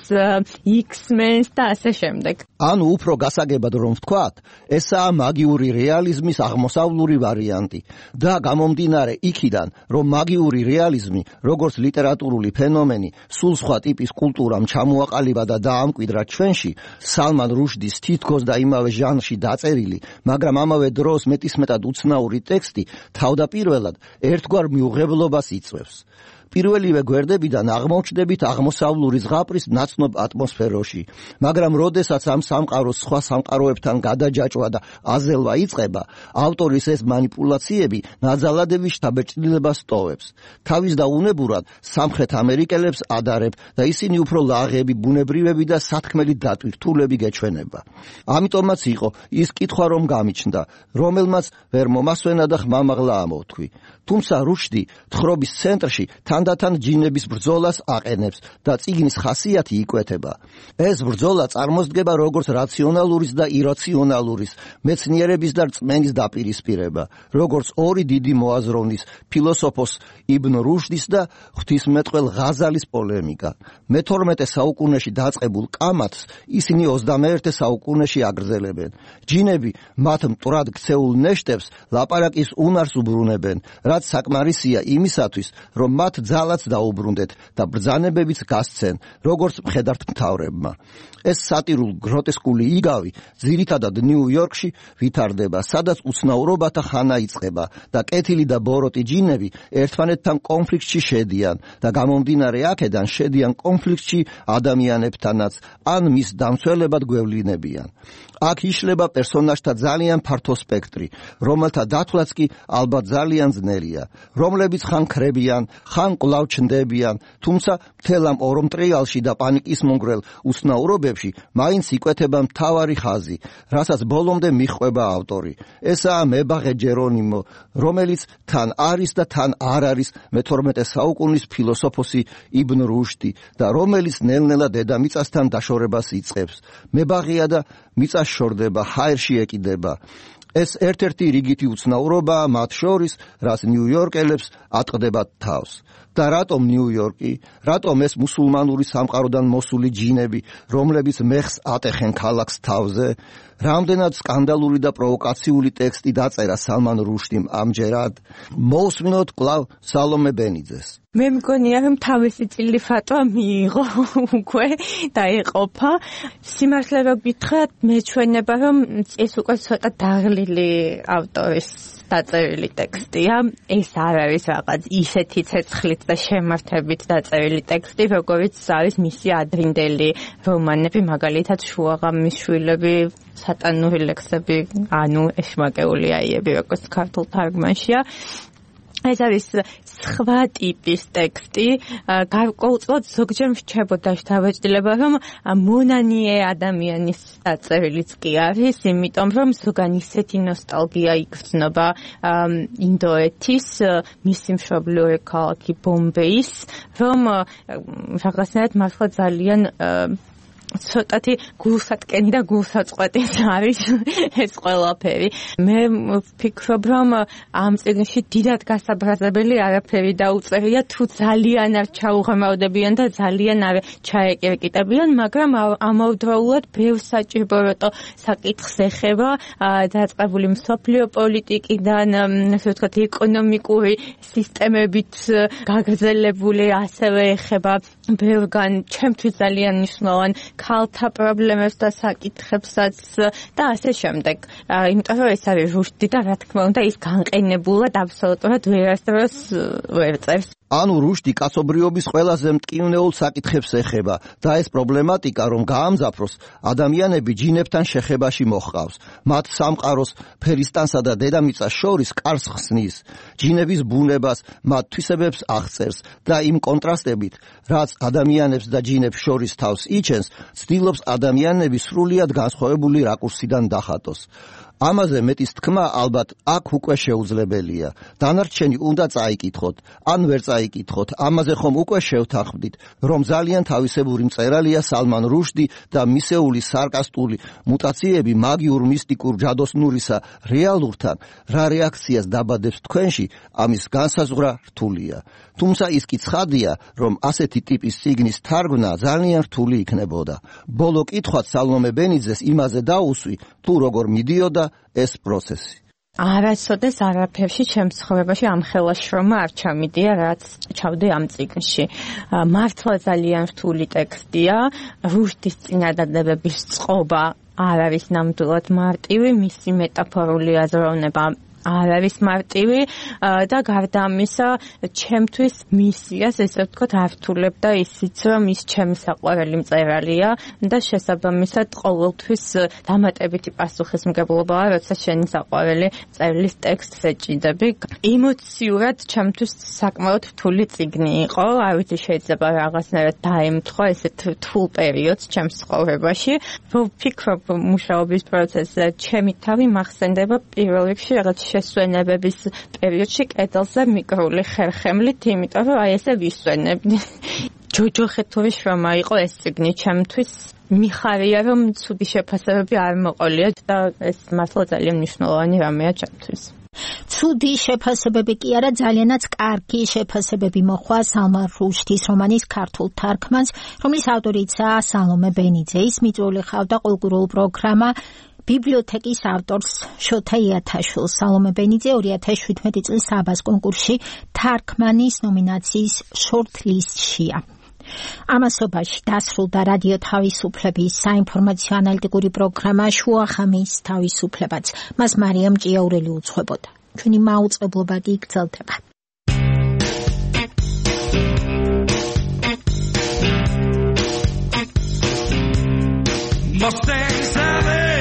იქსმენს და ასე შემდეგ.
ანუ უფრო გასაგებად რომ ვთქვათ, ესაა მაგიური რეალიზმის აღმოსავლური ვარიანტი და გამომდინარე იქიდან, რომ მაგიური რეალიზმი, როგორც ლიტერატურული ფენომენი, სულ სხვა ტიპის კულტურამ ჩამოაყალიბა და დაამკვიდრა ჩვენში, სალმან რუშდის თითქოს და იმავე ჟანრში დაწერილი, მაგრამ ამავე დროს მეტისმეტად უცნაური ტექსტი თავდაპირველად ერთგვარ მიუღებლობას იწვევს. პირველივე გვერდებიდან აღმოჩნდებით აღმოსავლური ზღაპრის ნაცნობ ატმოსფეროში, მაგრამ როდესაც ამ სამყაროს სხვა სამყაროებთან გადაჯაჭვა და აზელვა იწყება, ავტორის ეს манипуляციები ნაძალადების შთაბეჭდილებას ტოვებს. თავის და უნებურად სამხრეთ ამერიკელებს ადარებ და ისინი უფრო ლაღები, ბუნებრივები და სათქმელი დატვირთულები გეჩვენება. ამიტომაც იყო ის კითხვა რომ გამიჩნდა, რომელმაც ვერ მომასვენა და ხმამაღლა ამოვთქვი. თუმცა რუშდი თხრობის ცენტრში თანდათან ჯინების ბრძოლას აყენებს და წიგნის ხასიათი იკვეთება. ეს ბრძოლა წარმოსდგება როგორც რაციონალურის და ირაციონალურის, მეცნიერების და რწმენის დაპირისპირება, როგორც ორი დიდი მოაზროვნის, ფილოსოფოს იბნ რუშდის და ღვთისმეტყველ ღაზალის პოლემიკა. მეთორმეტე საუკუნეში დაწყებულ კამათს ისინი ოცდამეერთე საუკუნეში აგრძელებენ. ჯინები მათ მტრად ქცეულ ნეშტებს ლაპარაკის უნარს უბრუნებენ, რაც საკმარისია იმისათვის, რომ მათ ძალაც დაუბრუნდეთ და ბრძანებებიც გასცენ, როგორც მხედართ მთავრებმა. ეს სატირულ გროტესკული იგავი ძირითადად ნიუ-იორკში ვითარდება, სადაც უცნაურობათა ხანა იწყება და კეთილი და ბოროტი ჯინები ერთმანეთთან კონფლიქტში შედიან და გამომდინარე აქედან შედიან კონფლიქტში ადამიანებთანაც, ან მის დამცველებად გვევლინებიან. აქ იშლება პერსონაჟთა ძალიან ფართო სპექტრი, რომელთა დათვლაც კი ალბათ ძალიან ძნელია, რომლებიც ხან ქრებიან, ხან კვლავ ჩნდებიან, თუმცა მთელ ამ ორომტრიალში და პანიკის მონგრელ უცნაურობებში მაინც იკვეთება მთავარი ხაზი, რასაც ბოლომდე მიჰყვება ავტორი. ესაა მებაღე ჯერონიმო, რომელიც თან არის და თან არ არის მეთორმეტე საუკუნის ფილოსოფოსი იბნ რუშდი და რომელიც ნელ-ნელა დედამიწასთან დაშორებას იწყებს. მებაღია და მიწა შორდება, ჰაერში ეკიდება. ეს ერთ-ერთი რიგითი უცნაურობაა მათ შორის, რაც ნიუ-იორკელებს ატყდებათ თავს. და რატომ ნიუ-იორკი? რატომ ეს მუსულმანური სამყაროდან მოსული ჯინები, რომლებიც მეხს ატეხენ ქალაქს თავზე? რამდენად სკანდალური და პროვოკაციული ტექსტი დაწერა სალმან რუშდიმ ამჯერად? მოусმინოთ კვლავ სალომე ბენიძეს.
მე მგონია რომ თავისი წილი ფატვა მიიღო უკვე და ეყოფა. სიმართლე რომ გითხრათ, მეჩვენება რომ ეს უკვე ცოტა დაღლილი ავტორის დაწერილი ტექსტია. ეს არ არის რაღაც ისეთი ცეცხლით და შემართებით დაწერილი ტექსტი, როგორიც არის მისი ადრინდელი რომანები, მაგალითად შუაღამის შვილები, სატანური ლექსები, ანუ ეშმაკეული აიები, როგორც ქართულ თარგმანშია. ეს არის სხვა ტიპის ტექსტი, გარკვეულწილად ზოგჯერ მრჩებოდა შთაბეჭდილება, რომ მონანიე ადამიანის დაწერილიც კი არის, იმიტომ რომ ზოგან ისეთი ნოსტალგია იგრძნობა ინდოეთის, მისი მშობლიური ქალაქი ბომბეის, რომ რაღაცნაირად მართლა ძალიან ცოტათი გულსატკენი და გულსაწყვეტიც არის ეს ყველაფერი. მე ვფიქრობ, რომ ამ წიგნში დიდად გასაბრაზებელი არაფერი დაუწერია, თუ ძალიან არ ჩაუღრმავდებიან და ძალიან არ ჩაეკირკიტებიან, მაგრამ ამავდროულად ბევრ საჭიროებო საკითხს ეხება, დაწყებული მსოფლიო პოლიტიკიდან, ასე ვთქვათ, ეკონომიკური სისტემებით გაგრძელებული, ასევე ეხება ბევრგან ჩემთვის ძალიან მნიშვნელოვან ქალთა პრობლემებს და საკითხებსაც და ასე შემდეგ. იმიტომ რომ ეს არის რუშდი და რა თქმა უნდა ის განყენებულად აბსოლუტურად ვერასდროს ვერ წერს.
ანუ რუშდი კაცობრიობის ყველაზე მტკივნეულ საკითხებს ეხება და ეს პრობლემატიკა რომ გაამძაფროს ადამიანები ჯინებთან შეხებაში მოჰყავს. მათ სამყაროს ფერისტანსა და დედამიწას შორის კარს ხსნის, ჯინების ბუნებას, მათ თვისებებს აღწერს და იმ კონტრასტებით, რაც ადამიანებს და ჯინებს შორის თავს იჩენს, ცდილობს ადამიანები სრულიად განსხვავებული რაკურსიდან დახატოს. ამაზე მეტის თქმა ალბათ აქ უკვე შეუძლებელია. დანარჩენი უნდა წაიკითხოთ, ან ვერ წაიკითხოთ. ამაზე ხომ უკვე შევთანხმდით, რომ ძალიან თავისებური მწერალია სალმან რუშდი და მისეული სარკასტული მუტაციები მაგიურ მისტიკურ ჯადოსნურისა რეალურთან რა რეაქციას დაბადებს თქვენში, ამის განსაზღვრა რთულია. თუმცა ის კი ცხადია, რომ ასეთი ტიპის წიგნის თარგმნა ძალიან რთული იქნებოდა. ბოლო კითხვაც სალომე ბენიძეს იმაზე დაუსვი, თუ როგორ მიდიოდა ეს პროცესი.
არასოდეს არაფერში ჩემს ცხოვრებაში ამ ხელა შრომა არ ჩამიდია, რაც ჩავდი ამ წიგნში. მართლა ძალიან რთული ტექსტია, რუშდის წინადადებების წყობა არ არის ნამდვილად მარტივი, მისი მეტაფორული აზროვნება არ არის მარტივი და გარდა ამისა ჩემთვის მისიას ესე ვთქვათ ართულებდა ისიც რომ ის ჩემი საყვარელი მწერალია და შესაბამისად ყოველთვის დამატებითი პასუხისმგებლობაა როცა შენი საყვარელი მწერლის ტექსტს ეჭიდები. ემოციურად ჩემთვის საკმაოდ რთული წიგნი იყო, არ ვიცი შეიძლება რაღაცნაირად დაემთხვა ესეთ რთულ პერიოდს ჩემს ცხოვრებაში. ვფიქრობ მუშაობის პროცესზე ჩემი თავი მახსენდება პირველ რიგში რაღაც შესვენებების პერიოდში კედელზე მიკრული ხერხემლით, იმიტომ რომ აი ესე ვისვენებდი. ჯოჯოხეთური შრომა იყო ეს წიგნი ჩემთვის. მიხარია რომ ცუდი შეფასებები არ მოყოლია და ეს მართლა ძალიან მნიშვნელოვანი რამეა ჩემთვის.
ცუდი შეფასებები კი არა, ძალიანაც კარგი შეფასებები მოხვა სალმან რუშდის რომანის ქართულ თარგმანს, რომლის ავტორიცაა სალომე ბენიძე. ის მიწვეული ხავდა კულტურულ პროგრამა ბიბლიოთეკის ავტორს შოთა იათაშვილს. სალომე ბენიძე ორი ათას შვიდმეტი წლის საბას კონკურსში თარგმანის ნომინაციის შორტლისტშია. ამასობაში დასრულდა რადიო თავისუფლების საინფორმაციო ანალიტიკური პროგრამა შუახამის თავისუფლებაც. მას მარიამ ჭიაურელი უძღვებოდა. ჩვენი მაუწყებლობა კი გრძელდება.
Mustang Sally,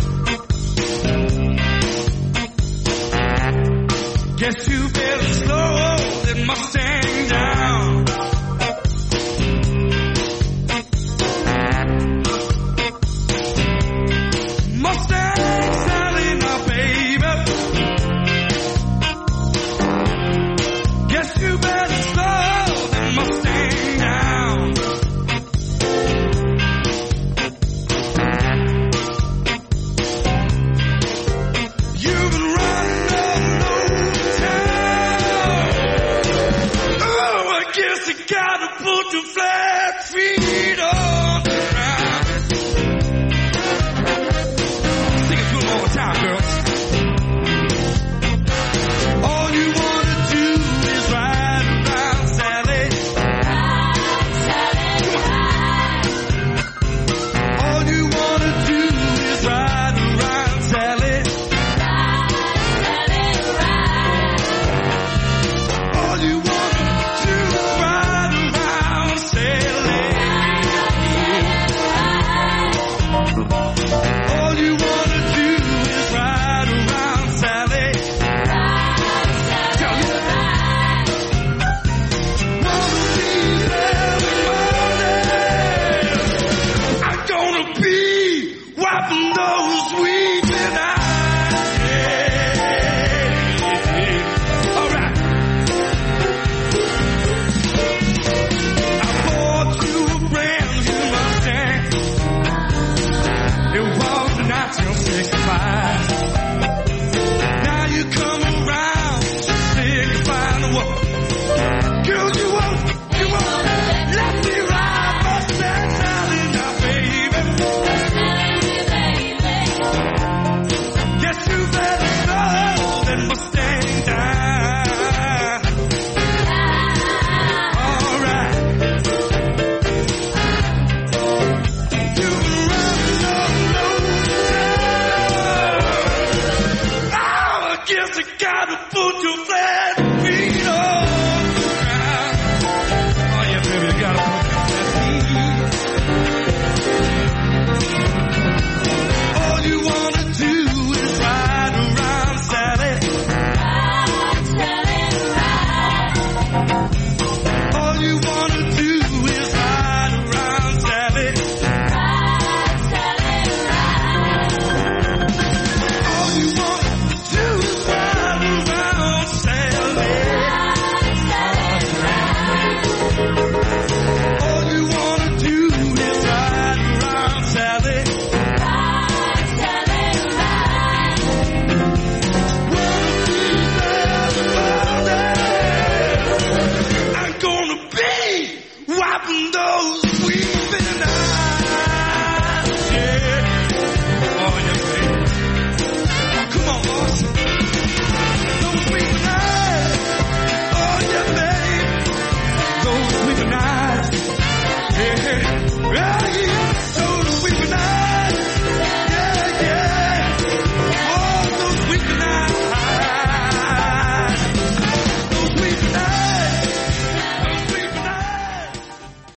guess you better slow that Mustang down. Mustang Sally, now baby, guess you better slow that Mustang down. You've been running all over town. Oh, I guess you gotta put your flat feet on the ground. Sing it to them all the time, girls. All you wanna do is ride around, Sally. Ride, Sally, ride. All you wanna do is ride around, Sally. All you wanna do is ride around, Sally. wiping those weeping eyes. Yeah, oh, you